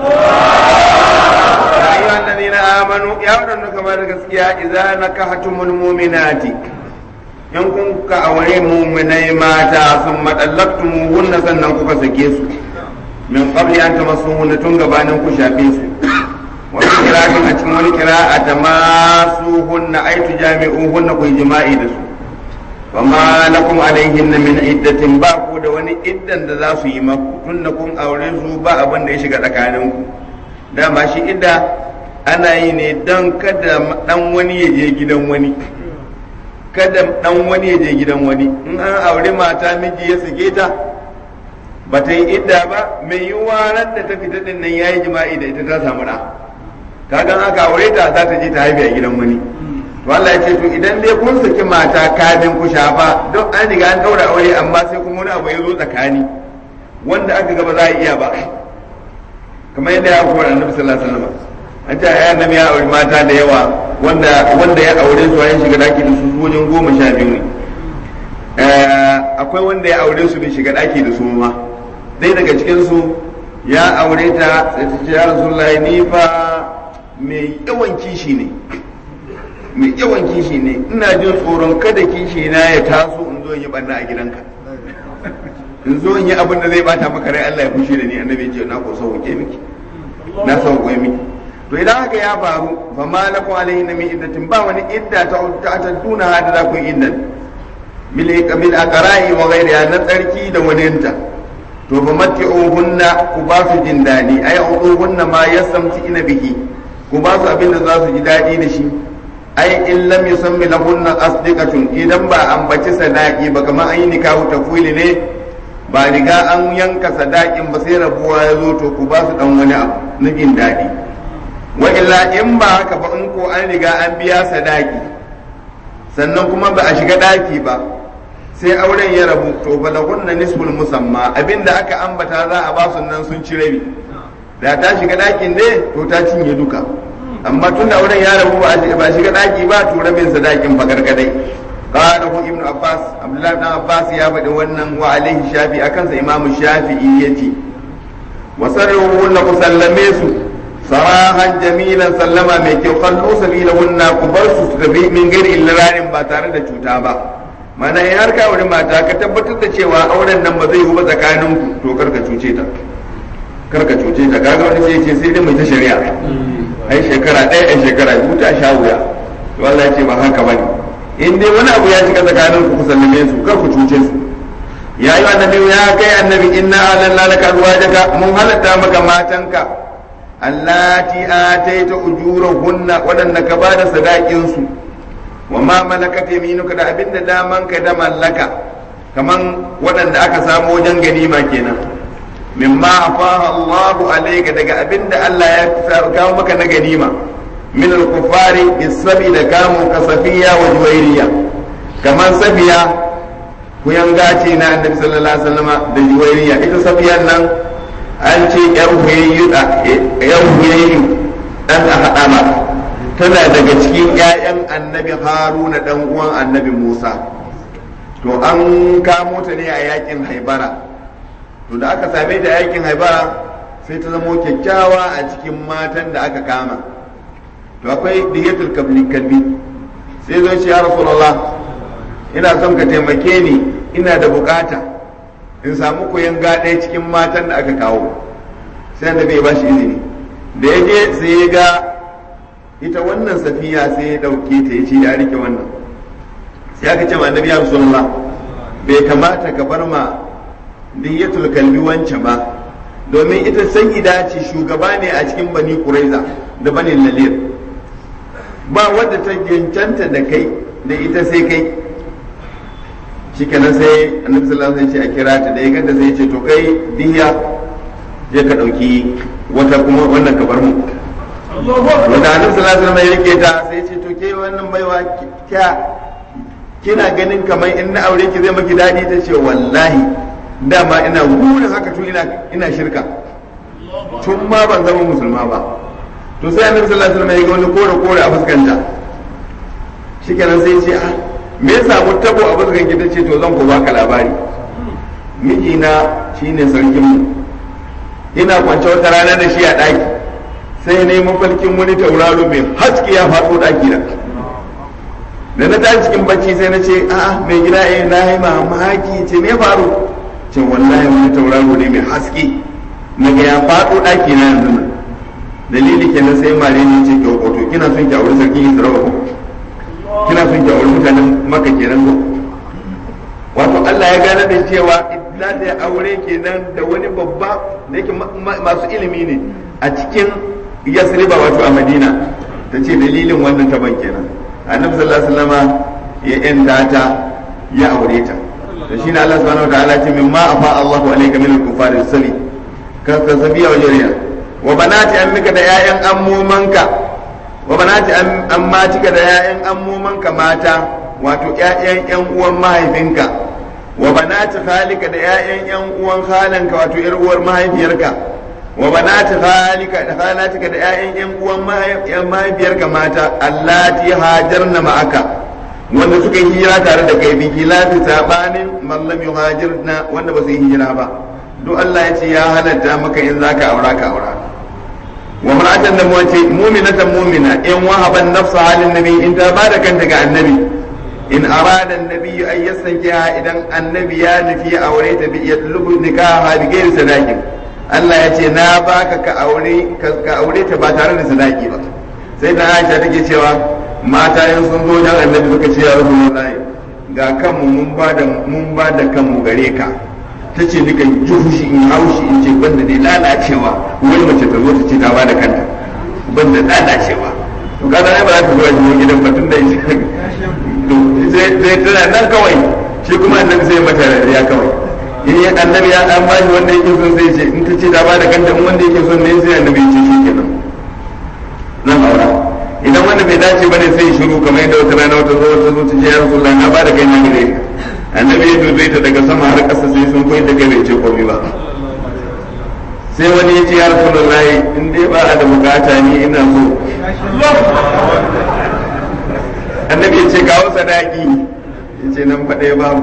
يا أيها الذين آمنوا يا ودن كما gaskiya إذا نكحتم المؤمنات in kun ka aure mu'minai mata sun madallaktum hunna sannan kuka sake su min qabli an tamassuhunna tun gabanin ku shafe su wa kiratin a cikin wani kira'a tamasuhunna ay tujami'uhunna ku jima'i da su wa ma lakum alaihinna min iddatin ba ku da wani iddan da za su yi maku tunda kun aure su ba abin da ya shiga tsakanin ku dama shi idda ana yi ne don kada dan wani ya je gidan wani kada dan wani ya je gidan wani in an aure mata miji ya sake ta ba ta yi idda ba mai yiwuwa ran da ta fita din nan yayi jima'i da ita ta samu da kaga aka aure ta za ta je ta haife a gidan wani to Allah ya ce to idan dai kun saki mata kafin ku shafa don an riga an daura aure amma sai kuma wani abu ya zo tsakani wanda aka ga ba za a iya ba kamar yadda ya kora annabi sallallahu alaihi wasallam an ce ya annabi ya aure mata da yawa wanda wanda ya aure su ya shiga daki da su wajen goma sha biyu ne akwai wanda ya aure su bai shiga daki da su ma dai daga cikin su ya aure ta sai ta ce ya rasulullahi ni fa mai yawan kishi ne mai yawan kishi ne ina jin tsoron kada kishi na ya taso in zo in yi banna a gidanka in zo in yi abin da zai bata maka rai Allah ya fushi da ni annabi ya ce na ko sauke miki na sauke miki to idan haka ya faru fa malakum alaihi min iddatin ba wani idda ta ta'tadduna hada za ku iddan bil bil aqra'i wa ghayriha na tsarki da waninta to fa matti'uhunna ku ba su jin dadi ay uduhunna ma yasamti ina bihi ku ba su abin da za su ji dadi da shi ai in lam yusammi lahunna asdiqatun idan ba ambaci sadaqi ba kamar an yi nikahu tafwili ne ba riga an yanka sadakin ba sai rabuwa ya zo to ku ba su dan wani abu na jin dadi wa illa in ba haka ba in ko an riga an biya sadaki sannan kuma ba a shiga daki ba sai auren ya rabu to ba da kunna nisful musamma abinda aka ambata za a ba su nan sun ci rabi da ta shiga dakin ne to ta cinye duka amma tun da auren ya rabu ba shiga daki ba to rabin sadakin fa gargadai qala hu ibnu abbas abdullahi ibn abbas ya faɗi wannan wa alaihi shafi akan sa imamu shafi'i yace wa sarruhu la kusallame su sarahan jamilan sallama mai kyau kallo sabilahunna ku bar su su tafi min gari illararin ba tare da cuta ba mana in har ka wuri mata ka tabbatar da cewa auren nan ba zai yi ba tsakanin ku to karka cuce ta karka cuce ta kaga wani sai ce sai dai mai ta shari'a ai shekara ɗaya ai shekara biyu ta sha wuya to Allah ya ce ba haka bane in dai wani abu ya shiga tsakanin ku ku sallame su kar ku cuce su ya yi annabi ya kai annabi inna alanna laka azwajaka mun halatta maka matanka allati ataita ujurahunna wadanda ka bada sadakin su wa ma malakat yaminuka da abinda daman ka da mallaka kaman wadanda aka samu wajen ganima kenan mimma afaha Allahu alayka daga abinda Allah ya kawo maka na ganima min al-kuffari bisabi da kamu kasafiya wa juwairiya kaman safiya ku yanga ce na annabi sallallahu alaihi wasallam da juwairiya ita safiyan nan an ce yar huyayyu yar huyayyu dan ahadama tana daga cikin ƴaƴan annabi haruna dan uwan annabi musa to an kamo ta ne a yakin haibara to da aka same ta yakin haibara sai ta zamo kyakkyawa a cikin matan da aka kama to akwai diyatul kalbi sai zo ce ya rasulullah ina son ka taimake ni ina da bukata in samu koyon ɗaya cikin matan da aka kawo sai annabi ya bashi izini da ya je sai ya ga ita wannan safiya sai ya dauke ta ya ce ya rike wannan sai aka ce ma annabi ya rasulullah bai kamata ka bar ma diyatul kalbi wance ba domin ita sayyida ce shugaba ne a cikin bani quraiza da bani nalir ba wadda ta cancanta da kai da ita sai kai shi kenan sai annabi sallallahu alaihi wasallam ya ce a kira ta da ya ganta sai ya ce to kai diya je ka dauki wata kuma wannan ka bar mu wanda annabi sallallahu alaihi wasallam ya rike ta sai ya ce to ke wannan baiwa kya kina ganin kamar in na aure ki zai maki dadi ta ce wallahi dama ina gurin haka tun ina ina shirka tun ma ban zama musulma ba to sai annabi sallallahu alaihi wasallam ya ga wani kore kore a fuskanta shikenan sai ya ce ah me ya samu tabo a fuskan ki tace to zan ku baka labari mijina shine sarkin mu ina kwance wata rana da shi a daki sai ne mafarkin wani tauraro mai haske ya faɗo daki na da na tashi cikin bacci sai na ce a'a mai gida eh na yi mamaki ce me faru ce wallahi wani tauraro ne mai haske na ga ya faɗo daki na yanzu nan dalili kenan sai mare ni ce ki to kina son ki aure sarkin Isra'ila ko kina son ki aure mutanen Makka kenan ko wato Allah ya gane da cewa idan da aure kenan da wani babba da yake masu ilimi ne a cikin yasriba wato a madina ta ce dalilin wannan taban kenan annabi sallallahu alaihi wasallama ya yanta ta ya aure ta to shine Allah subhanahu wa ta'ala ce mimma afa Allahu alayka min al-kufari sali ka ka sabiya wa jariya wa banati ammika da yayan ammumanka wa banati ammatika da yayan ammumanka mata wato yayan yan uwan mahaifinka wa banati khalika da yayan yan uwan khalanka wato yar uwar mahaifiyarka wa banati khalika da khalatika da yayan yan uwan mahaifiyarka mata allati hajarna ma'aka wanda suka yi hijira tare da kai biki lafi sabanin mallam yuhajirna wanda ba su yi hijira ba duk Allah ya ce ya halatta maka in zaka aura ka aura wa mar'atan da mace mu'minatan mu'mina in wahaban nafsa halin nabi in ta bada kanta ga annabi in arada annabi an yastankiha idan annabi ya nufi aure ta bi yatlubu nikaha bi ghairi sadaqin Allah ya ce na baka ka aure ka aure ta ba tare da sadaki ba sai da Aisha take cewa mata yin sun zo wajen annabi suka ce ya rasulullahi ga kanmu mun ba da mun ba da kanmu gare ka ta ce nika ji fushi in haushi in ce banda dai lalacewa wani mace ta zo ta ce ta ba da kanta banda lalacewa to kaga ai ba za ta zo a cikin gidan ba tunda sai tana nan kawai shi kuma annabi sai mata ya kawai in annabi ya an bashi wanda yake son sai ce in ta ce ta ba da kanta in wanda yake son ne sai annabi ya ce shi kenan nan aura idan wanda bai dace bane sai shiru kamar yadda wata rana wata zo wata zo ta ce ya Rasulullah na ba da kai na gare ka annabi ya dube ta daga sama har ƙasa sai sun koyi da kai bai ce komai ba sai wani ya ce ya Rasulullah in dai ba a da bukata ni ina so annabi ya ce kawo sadaki ya ce nan fa ɗaya babu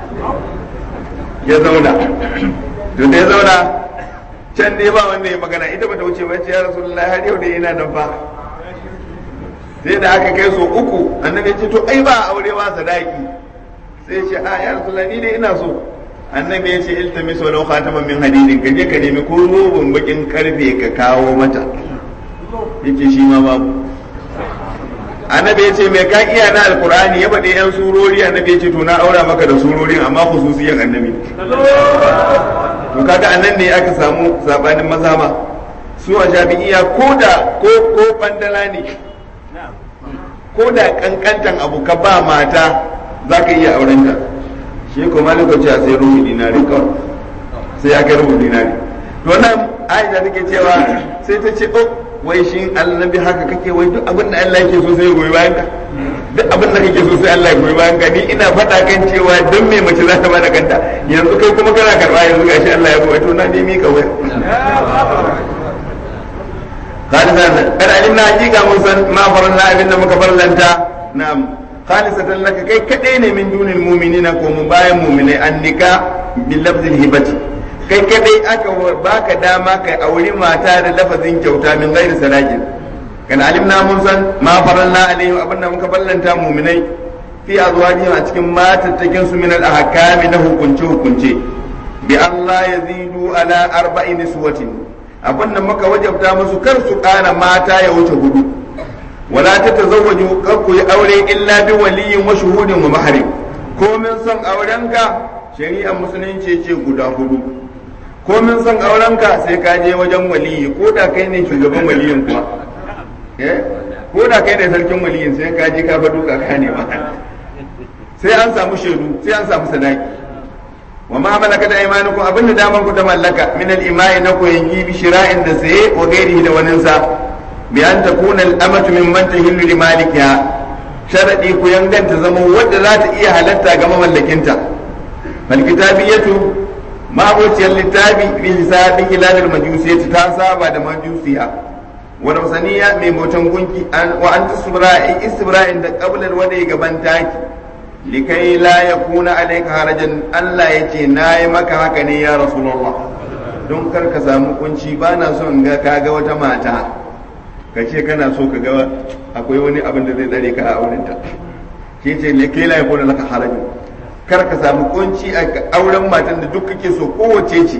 ya zauna to da ya zauna can dai ba wanda ya magana ita bata wuce ba ce ya Rasulullah har yau dai ina nan fa sai da aka kai so uku annabi ya ce to ai ba aure ba sadaki sai ya ce a ya Rasulullah ni dai ina so annabi ya ce iltamis walau khataman min hadidin ka je ka nemi ko robin bakin karfe ka kawo mata yake shi ma babu annabi ya ce mai ka iya na alkur'ani ya faɗi yan surori annabi ya ce to na aura maka da surorin amma khususiyan annabi to kaga annan ne aka samu sabanin mazhaba su a shafi'iyya ko da ko ko bandala ne ko da kankantan abu ka ba mata zaka iya auren ta shi ko maliku ce sai rubu dinari kawai sai ya kai rubu dinari to nan Aisha take cewa sai ta ce oh wai shi annabi haka kake wai duk abin da Allah yake so sai ya goyi bayan ka duk abin da kake so sai Allah ya goyi bayan ka ni ina faɗa kan cewa don me mace za ta bada kanta yanzu kai kuma kana karɓa yanzu gashi Allah ya goyi to na ne mika wai khalisatan kada alimna hakika mun san ma faralla abin da muka farlanta na'am khalisatan laka kai kadai ne min dunil mu'minina ko mu bayan mu'minai annika bil lafzil hibati kai kadai aka baka dama kai auri mata da lafazin kyauta min ghairi sadaqin kan alimna mun san ma faralna alaihim abinda muka ballanta mu'minai fi azwajihim a cikin matattakin su min al ahkami na hukunce hukunce bi Allah yazidu ala arba'in niswatin abinda muka wajabta musu kar su kana mata ya wuce hudu wala tatazawwaju kar ku yi aure illa bi waliyin wa shuhudin wa mahrim ko min son aurenka shari'ar musulunci ce guda hudu ko min son aurenka sai ka je wajen waliyi ko da kai ne shugaban waliyin kuwa eh ko da kai ne sarkin waliyin sai ka je ka fado ka kane ba sai an samu shaidu sai an samu sadaki wa ma malaka da imanukum abinda daman ku ta mallaka min al-imai na ku yangi bi shira'in da saye wa gairihi da wanin sa bi an takuna al-amatu mimman tahillu li malikiha sharadi ku yanganta zama wadda za ta iya halatta ga mamallakinta fal kitabiyatu ma'abociyar littafi bi hisabi hilalil majusiyati ta saba da majusiya wa ramsaniya mai motan gunki wa an tusbra'i istibra'in da qabla alwadi gaban taki likai la yakuna alayka harajan Allah yace nayi maka haka ne ya rasulullah don kar ka samu kunci bana son ga kaga wata mata kace kana so ka ga akwai wani abin da zai tsare ka a wurin ta ke ce likai la yakuna laka harajan kar ka samu kunci a auren matan da duk kake so kowace ce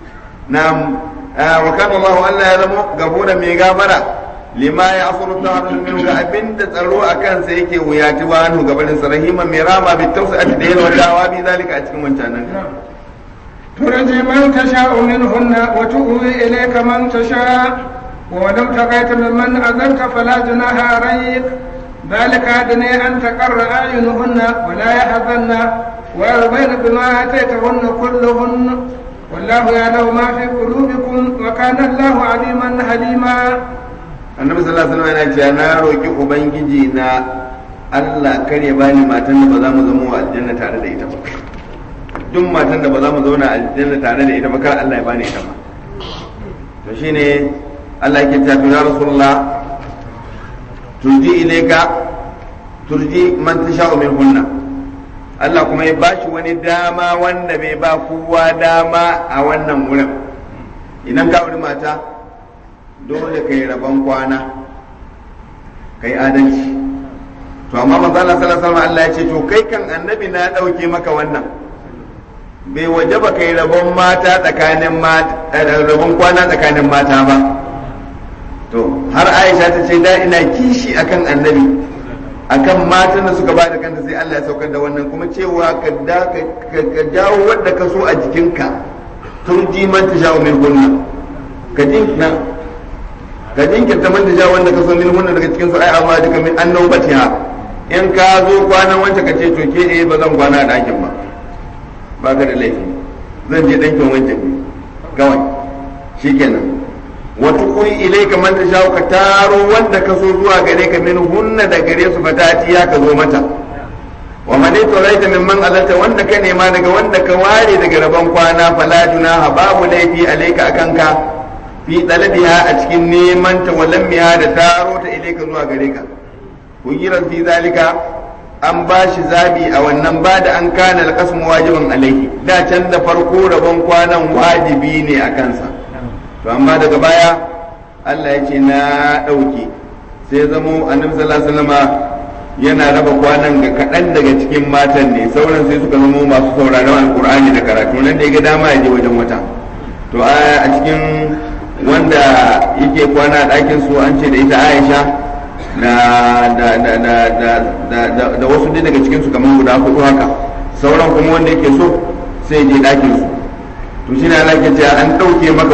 na wa kana Allah Allah ya zama gabura mai gabara lima ya asuru ta'arud min ga abinda tsaro akan sa yake wuyati wa anhu gabanin sarahima mai rama bi tawsa'ati da yawa dawa bi zalika a cikin wancan nan ترجي من تشاء منهن وتؤوي إليك من تشاء ولو ابتغيت ممن أذنت فلا جناح عليك ذلك أدنى أن تقر أعينهن ولا يحزن ويرضين بما آتيتهن كلهن والله يعلم ما في قلوبكم وكان الله عليما حليما. النبي صلى الله عليه وسلم yana cewa na roki ubangiji na Allah kar ya bani matan da ba za mu zama aljanna tare da ita ba. Duk matan da ba za mu zauna aljanna tare da ita ba kar Allah ya bani ita ba. To shine Allah yake cewa ya Rasulullah turji ilayka turji man tasha'u minhunna. Allah kuma ya bashi wani dama wanda bai ba kowa dama a wannan wurin. Idan ka auri mata dole kai rabon kwana kai adalci. To amma manzo Allah sallallahu alaihi wasallam Allah ya ce to kai kan annabi na dauke maka wannan. Bai wajaba kai rabon mata tsakanin mata rabon kwana tsakanin mata ba. To har Aisha ta ce da ina kishi akan annabi akan matan da suka bada kanta sai Allah ya saukar da wannan kuma cewa ka da ka jawo wanda ka so a jikinka turji man tasha min gunna ka jinkna ka jinkirta man tasha wanda ka so min gunna daga cikin su ai amma duka min annabatiha in ka zo kwanan wancan ka ce to ke eh ba zan kwana a ɗakin ba ba ka da laifi zan je ɗankin wancan kawai shikenan wata kuri ilai ka manta shawo ka taro wanda ka so zuwa gare ka min hunna da gare su fatati ya ka zo mata wa mani tsoraita min man azalta wanda ka nema daga wanda ka ware daga rabon kwana fala junaha babu laifi alaika akan ka fi talabiha a cikin neman ta walammiha da taro ta ilai ka zuwa gare ka kuyiran fi zalika an ba shi zabi a wannan ba da an kana alqasmu wajiban alaihi da can da farko rabon kwanan wajibi ne a kansa to amma daga baya Allah ya ce na ɗauke sai zamo annabi sallallahu alaihi wasallam yana raba kwanan ga kaɗan daga cikin matan ne sauran sai suka zamo masu sauraron alkur'ani da karatu nan da ya ga dama ya je wajen wata to a cikin wanda yake kwana a ɗakin su an ce da ita Aisha da da da da da da da wasu dai daga cikin su kamar guda hudu haka sauran kuma wanda yake so sai je ɗakin su to shine Allah ke cewa an dauke maka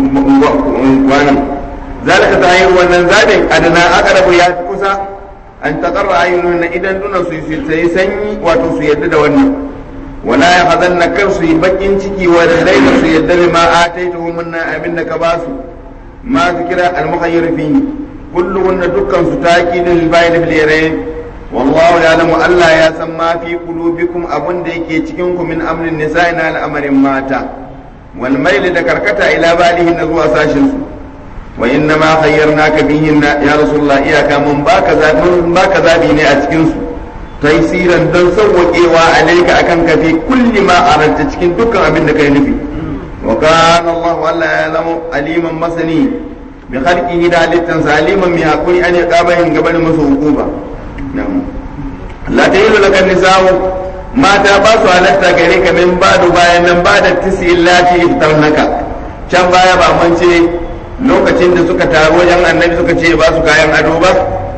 kwanan zalika tahir wannan zabin adana aqrabu ya fi kusa an taqarra ayunun idan duna su yi sai sanyi wato su yadda da wannan wala ya hadanna kar su yi bakin ciki wa laila su yadda bima ataituhum min abin da ka basu ma zikira al mukhayyir fi kulluhunna dukkan su taqidul bayl bil yarayn wallahu ya'lamu Allah ya san ma fi qulubikum abun da yake cikin ku min amrin nisa'i na al'amarin mata wal mail da karkata ila balihin zuwa sashin su wa inna ma khayyarnaka bihin ya rasulullah iyaka mun baka zabi mun baka zabi ne a cikin su taysiran dan sawwakewa alayka akan ka fi kulli ma aranta cikin dukkan abin da kai nufi wa kana Allah walla ya zama aliman masani bi khalqihi da halittan saliman mi hakuri an yaqabahin gaban musu hukuba na'am la tayilu laka nisa'u mata ba su halatta gare ka min badu bayan nan ba da tisi illati iftarnaka can baya ba mun ce lokacin da suka taru wajen annabi suka ce ba su kayan ado ba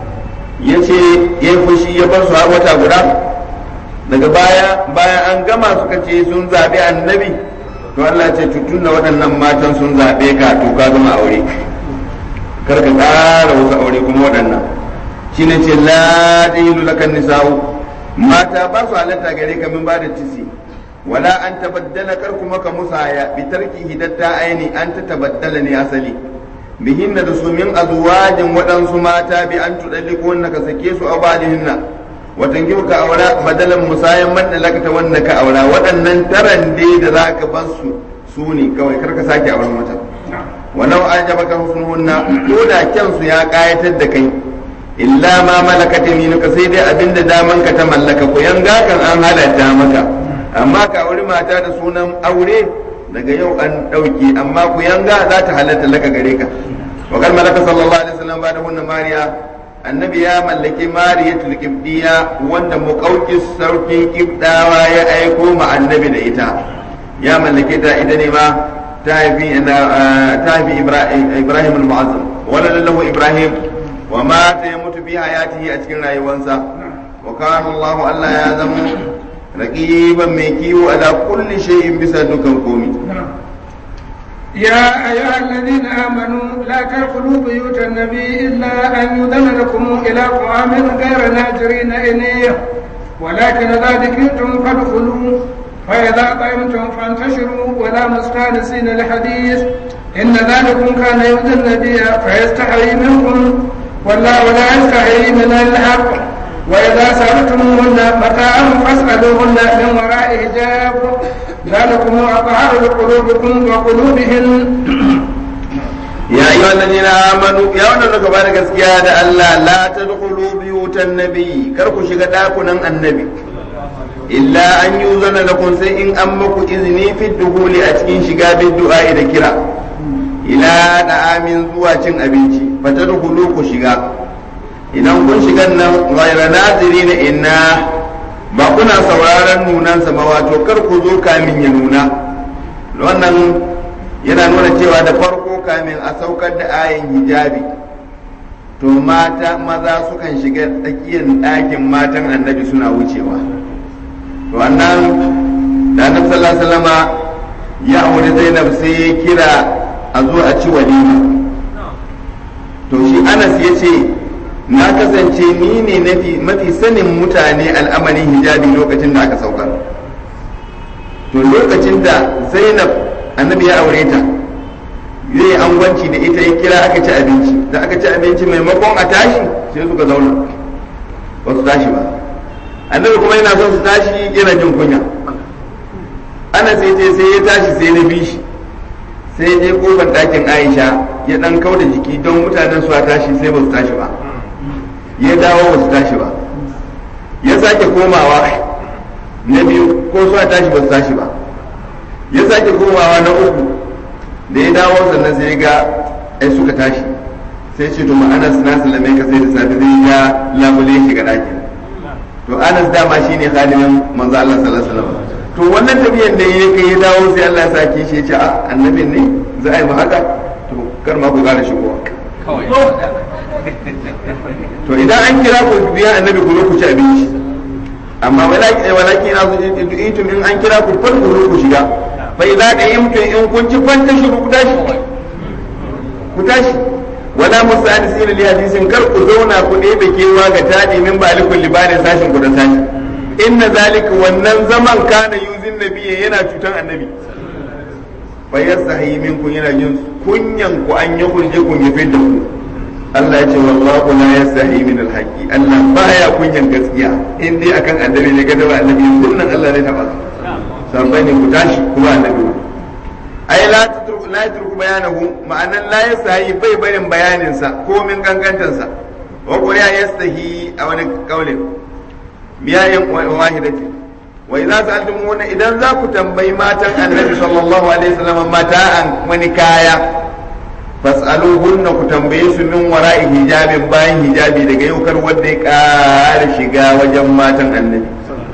ya ce ya fushi ya bar su har wata guda daga baya bayan an gama suka ce sun zaɓi annabi to Allah ce tutun da waɗannan matan sun zaɓe ka to ka gama aure kar ka ƙara wasu aure kuma waɗannan shi ne ce la dilu lakan nisa'u mata ba su halatta gare ka min ba da tisi wala an tabaddala kar kuma ka musaya bi tarki hidatta aini an ta tabaddala ne asali bihin da su min azwajin waɗansu mata bi an tudalliku wanda ka sake su a badihinna watan gibu ka aura badalan musayan man dalaka wanda ka aura waɗannan taran dai da za ka bar su su ne kawai kar ka sake auren mata walau ajabaka husnuhunna ko da kyansu ya kayatar da kai illa ma malakat yaminuka sai dai abinda daman ka ta mallaka ko yanga kan an halatta maka amma ka auri mata da sunan aure daga yau an dauke amma ku yanga za ta halatta laka gare ka wa kal malaka sallallahu alaihi wasallam ba da hunna mariya annabi ya mallaki mariyatul qibdiya wanda muqawqis sarkin qibdawa ya aiko ma annabi da ita ya mallake ta ita ne ma ta haifi ta haifi ibrahim al-mu'azzam wala lahu ibrahim wa mata ya mutu bi hayatihi a cikin rayuwarsa wa kana Allah Allah ya zama raqiban mai kiwo ala kulli shay'in bisa dukan komi يا أيها الذين آمنوا لا تدخلوا بيوت النبي إلا أن يؤذن لكم إلى طعام غير ناظرين إليه ولكن إذا ذكرتم فادخلوا فإذا طعمتم فانتشروا ولا مستانسين لحديث إن ذلكم كان يؤذي النبي فيستحيي منكم والله لا يستحيي من الحق وإذا سألتموهن متاعا فاسألوهن من وراء حجاب ذلكم أطهر لقلوبكم وقلوبهن. يا أيها الذين آمنوا يا ولد كبار gaskiya الله لا تدخلوا بيوت النبي كركو shiga dakunan annabi illa an yuzana lakum sai in an muku izini fi duhuli a cikin shiga bin du'a da kira ila da'amin zuwa cin abinci fatadkhulu ku shiga idan kun shiga nan ghayra nazirin inna ba kuna sauraron nunansa ba wato kar ku zo kamin ya nuna wannan yana nuna cewa da farko kamin a saukar da ayin hijabi to mata maza sukan shiga tsakiyar ɗakin matan annabi suna wucewa to wannan da annabi sallallahu alaihi wasallama ya aure Zainab sai ya kira a zo a ci walima to shi Anas ya ce na kasance ni ne mafi sanin mutane al'amarin hijabi lokacin da aka saukar to lokacin da Zainab annabi ya aure ta yayi angwanci da ita ya kira aka ci abinci da aka ci abinci maimakon a tashi sai suka zauna ba su tashi ba annabi kuma yana son su tashi yana jin kunya ana sai ce sai ya tashi sai na bi shi sai ya je kofar ɗakin Aisha ya dan kauda jiki don mutanen su a tashi sai ba su tashi ba ya dawo ba su tashi ba ya sake komawa na biyu ko su a tashi ba su tashi ba ya sake komawa na uku da ya dawo sannan sai ga ai suka tashi sai ce to ma'anas na sallame ka sai da safe zai ga labule shi ga ɗakin to Anas dama shine khadimin manzo Allah sallallahu alaihi wasallam to wannan tafiyan da yake kai ya dawo sai Allah ya sake shi ya ce a annabin ne za a yi mu haka to kar ma ku ƙara shigowa to idan an kira ku biya annabi ku ku ci abinci amma walaki walaki na su itum in an kira ku far ku ku shiga fa idza qayyimtum in kun ci fanta shi ku tashi ku tashi wala musanisin li hadisin kar ku zauna ku ɗebe kewa ga tadi min balikul libani sashin ku da sashi inna zalika wannan zaman kana yuzin nabiyyi yana cutan annabi fa yasahi minkum yana jin kunyan ku an yi kulje kun yi fidda ku Allah ya ce wallahu la yasahi min alhaqi Allah baya kunyan gaskiya in dai akan annabi ne ga da annabi sunnan Allah ne ta ba sabai ne ku tashi kuma annabi ai la tutruku la tutruku bayanahu ma'anan la yasahi bai barin bayanin sa ko min kankantan sa wa quriya yastahi a wani kaulin biyayin wahidati wa idza sa'altumuhunna idan za ku tambayi matan annabi sallallahu alaihi wasallam mata'an wani kaya fas'aluhunna ku tambaye su min wara'i hijabin bayan hijabi daga yau kar wanda ya ƙara shiga wajen matan annabi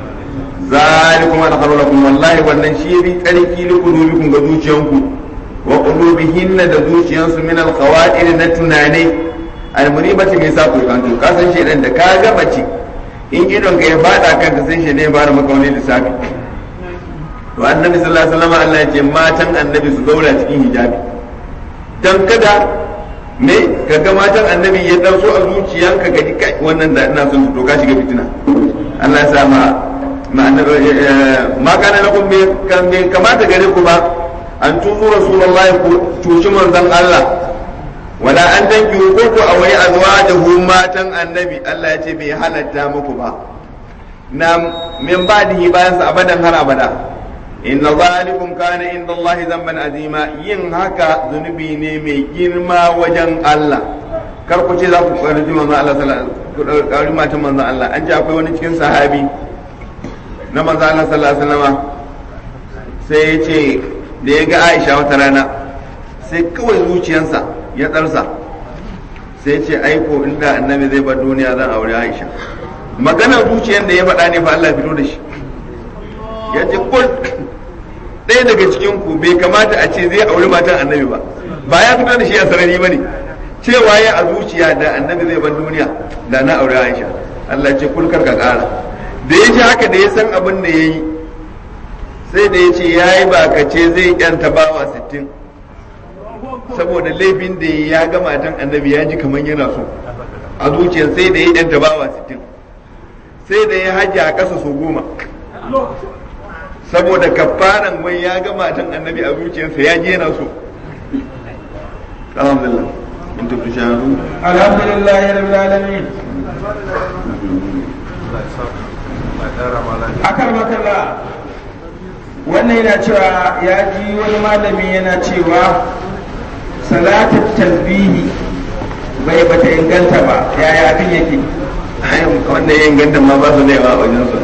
zalikum alharu lakum wallahi wannan shi bi tsarki li qulubikum ga zuciyanku wa qulubihinna da zuciyansu min alqawa'ir na tunane almunibati mai sa ku kanto ka san shedan da ka ga mace in idon ka ya fada kanta sai shedan ya fara maka wani lissafi to annabi sallallahu alaihi wasallam Allah ya ce matan annabi su zauna cikin hijabi dan kada me kaga matan annabi ya dauso a zuciyanka ga kai wannan da ina son to ka shiga fitina Allah ya sa ma ma annabi ma kana lakum bi kan bi kamata gare ku ba an tuzu rasulullahi ku tuci manzon Allah wala an danki ko ku awai azwajahu matan annabi Allah ya ce bai halatta muku ba na min badihi bayan sa abadan har abada inna zalikum kana inda Allah zamban azima yin haka zunubi ne mai girma wajen Allah kar ku ce za ku karji manzo Allah sallallahu alaihi wasallam matan manzo Allah an ji akwai wani cikin sahabi na manzo Allah sallallahu alaihi wasallam sai ya ce da ya ga Aisha wata rana sai kawai zuciyarsa ya tsarsa sai ya ce aiko inda annabi zai bar duniya zan aure Aisha maganar zuciyar da ya faɗa ne fa Allah fito da shi ya ce kul ɗaya daga cikin ku bai kamata a ce zai auri matan annabi ba ba ya fito da shi a sarari ba ne cewa ya a zuciya da annabi zai bar duniya da na aure Aisha Allah ce kul kar ka ƙara da ya ji haka da ya san abin da ya yi sai da ya ce ya yi bakace zai yanta bawa sittin saboda laifin da ya ga matan annabi ya ji kamar yana so a zuciyar, sai da ya yanta bawa sittin, sai da ya hajji a ƙasa so goma saboda kafaran wai ya ga matan annabi a zuciyarsa ya ji yana so. alhamdulillah in tafi shanu alhamdulillah rabbil alamin. akar makalla wannan yana cewa ya ji wani malami yana cewa salatu tasbihi bai bata inganta ba, yaya abin yake? wanda ya inganta ma ba su da yawa a wajensu.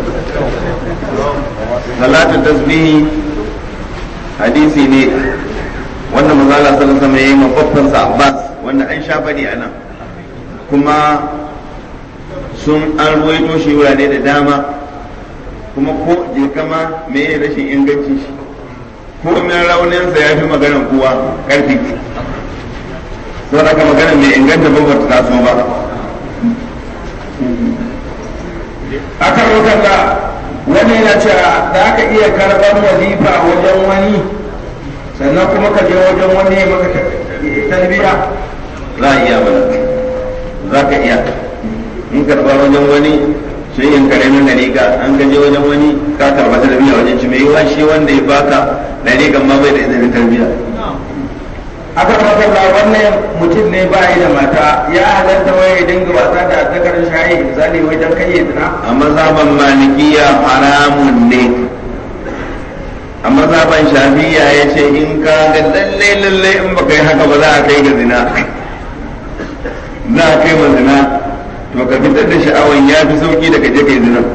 salatu tasbihi hadisi ne wanda manzala sallallahu alaihi wasallam ya yi mababbansa Abbas, wanda an sha faɗi a nan kuma sun an ruwaito shi wurare da dama, kuma ko je kama me ya rashin inganci shi ko min rauninsa ya fi maganar kowa karfi, sau da ka magana mai inganta ba ta taso ba. aka rokata wani yana cewa da aka iya karɓar wazifa wajen wani sannan kuma ka je wajen wani ya maka tarbiya. za a iya mana, za ka iya in karɓar wajen wani sai yin kare min dariƙa, an gaje wajen wani ka karɓa tarbiyya wajen shi mai yiwa shi wanda ya baka dariƙan ma bai da izinin tarbiyya. aka makalla wannan mutum ne ba yi da mata, ya halatta wai ya dinga wasa da azzakarin shayi misali wajen kai ya zina? A mazhaban malikiya haramun ne, a mazhaban shafiya ya ce in ka ga lalle lalle in baka yi haka ba za a kai ga zina, za a kai ma zina, to ka fitar da sha'awan ya fi sauki da ka je kai zina.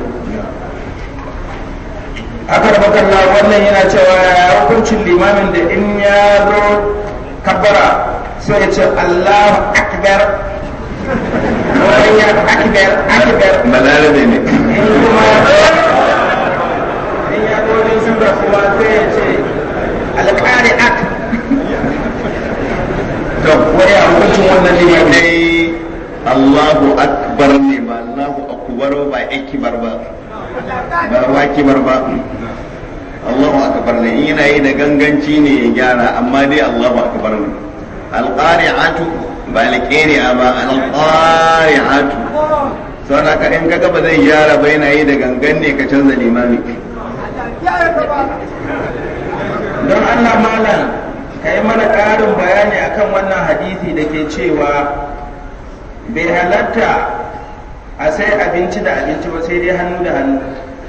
aka makalla wannan yana cewa ya hukuncin limamin da in ya zo kabbara sai ya ce Allahu akbar, wani ya akbar akbar balarabe ne. in kuma in ya zo wajen sura kuma sai ya ce alqari'at. to wani a hukuncin wannan shi limamin dai Allahu akbar ne ba Allahu akbar ba akibar ba ba wa kibar ba. Allahu akbar ne, in yana yi da ganganci ne ya gyara, amma dai Allahu akbar ne. Alqari'atu ba alqari'a ba, alqari'atu. Saboda ka in kaga ba zai gyara ba yana yi da gangan ne ka canza limami. don Allah malam ka yi mana ƙarin bayani akan wannan hadisi da ke cewa bai halatta a sai abinci da abinci ba sai dai hannu da hannu.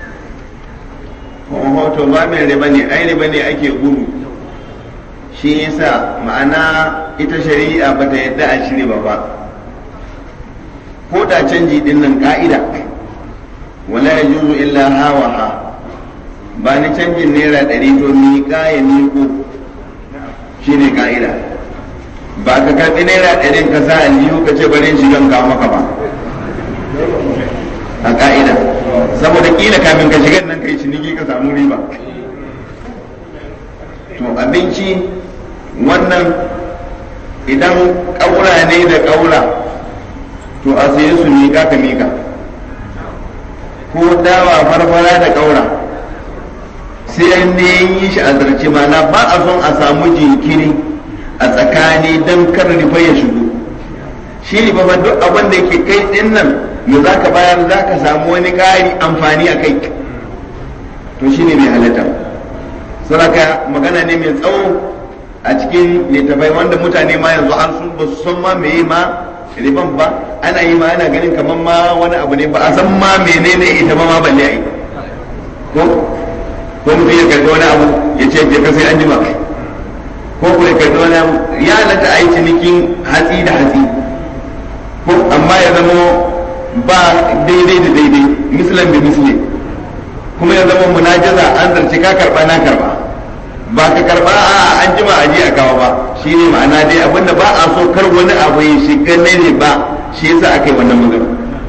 hoto ba mai riba ne, ai riba ne ake gudu, shi yasa ma'ana ita shari'a bata yadda a shi riba ba. ko da canji din nan ka'ida wala yajuzu illa hawa ha, ba ni canjin naira ɗari to ni kaya ni ko shi ne ka'ida, ba ka karɓi naira ɗarin ka sa aljihu ka ce bari shigan kawo maka ba a ka'ida, saboda kila kafin ka shigar nan kai ciniki ka samu riba. to abinci wannan idan ƙaura ne da ƙaura to a saye su mika ka mika, ko dawa farfara da ƙaura sai ne yi shi a zarce, mana ba a son a samu jinkiri a tsakani don kar rifa ya shigo. shi rifa duk abin da ke kai din nan da za ka bayar za ka samu wani ƙari amfani a kai, to shi ne mai halatta. saraka magana ne mai tsawo a cikin littafai wanda mutane ma yanzu an sun ba su san ma meye ma riban ba, ana yi ma ana ganin kamar ma wani abu ne ba a san ma menene ita ba ma balle a yi ko ko mutum ya karɓi wani abu ya ce je ka sai an jima, ko ko ya karɓi wani abu ya halatta a yi cinikin hatsi da hatsi, ko amma ya zama ba daidai da daidai mislan bi misli, kuma ya zama munajaza an zarce ka karba na karba, ba ka karba a an jima a je a kawo ba, shi ne ma'ana dai abinda ba a so kar wani abu ya shiga ne ba, shi yasa aka yi wannan magana.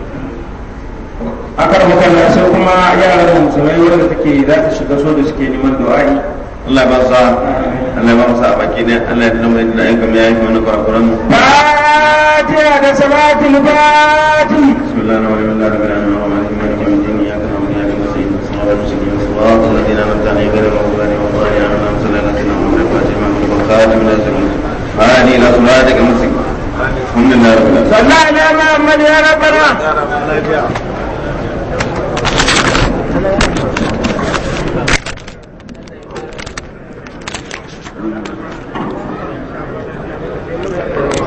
akar makalla sai kuma yaran musulmai wanda take za ta shiga so da suke neman du'a'i. Allah ba sa Allah ba sa baki ne, Allah ya dinga da ayyukan ya yi mana kurakuran mu. Fatiha da salatul fati. Bismillahir rahmanir rahim. Maliki yawmiddin. Iyyaka na'budu wa iyyaka nasta'in. Ihdinas siratal ladzina an'amta alaihim ghayril maghdubi alaihim waladdallin. Allahumma salli ala sayyidina Muhammadin wa ala alihi wa sahbihi. Thank you.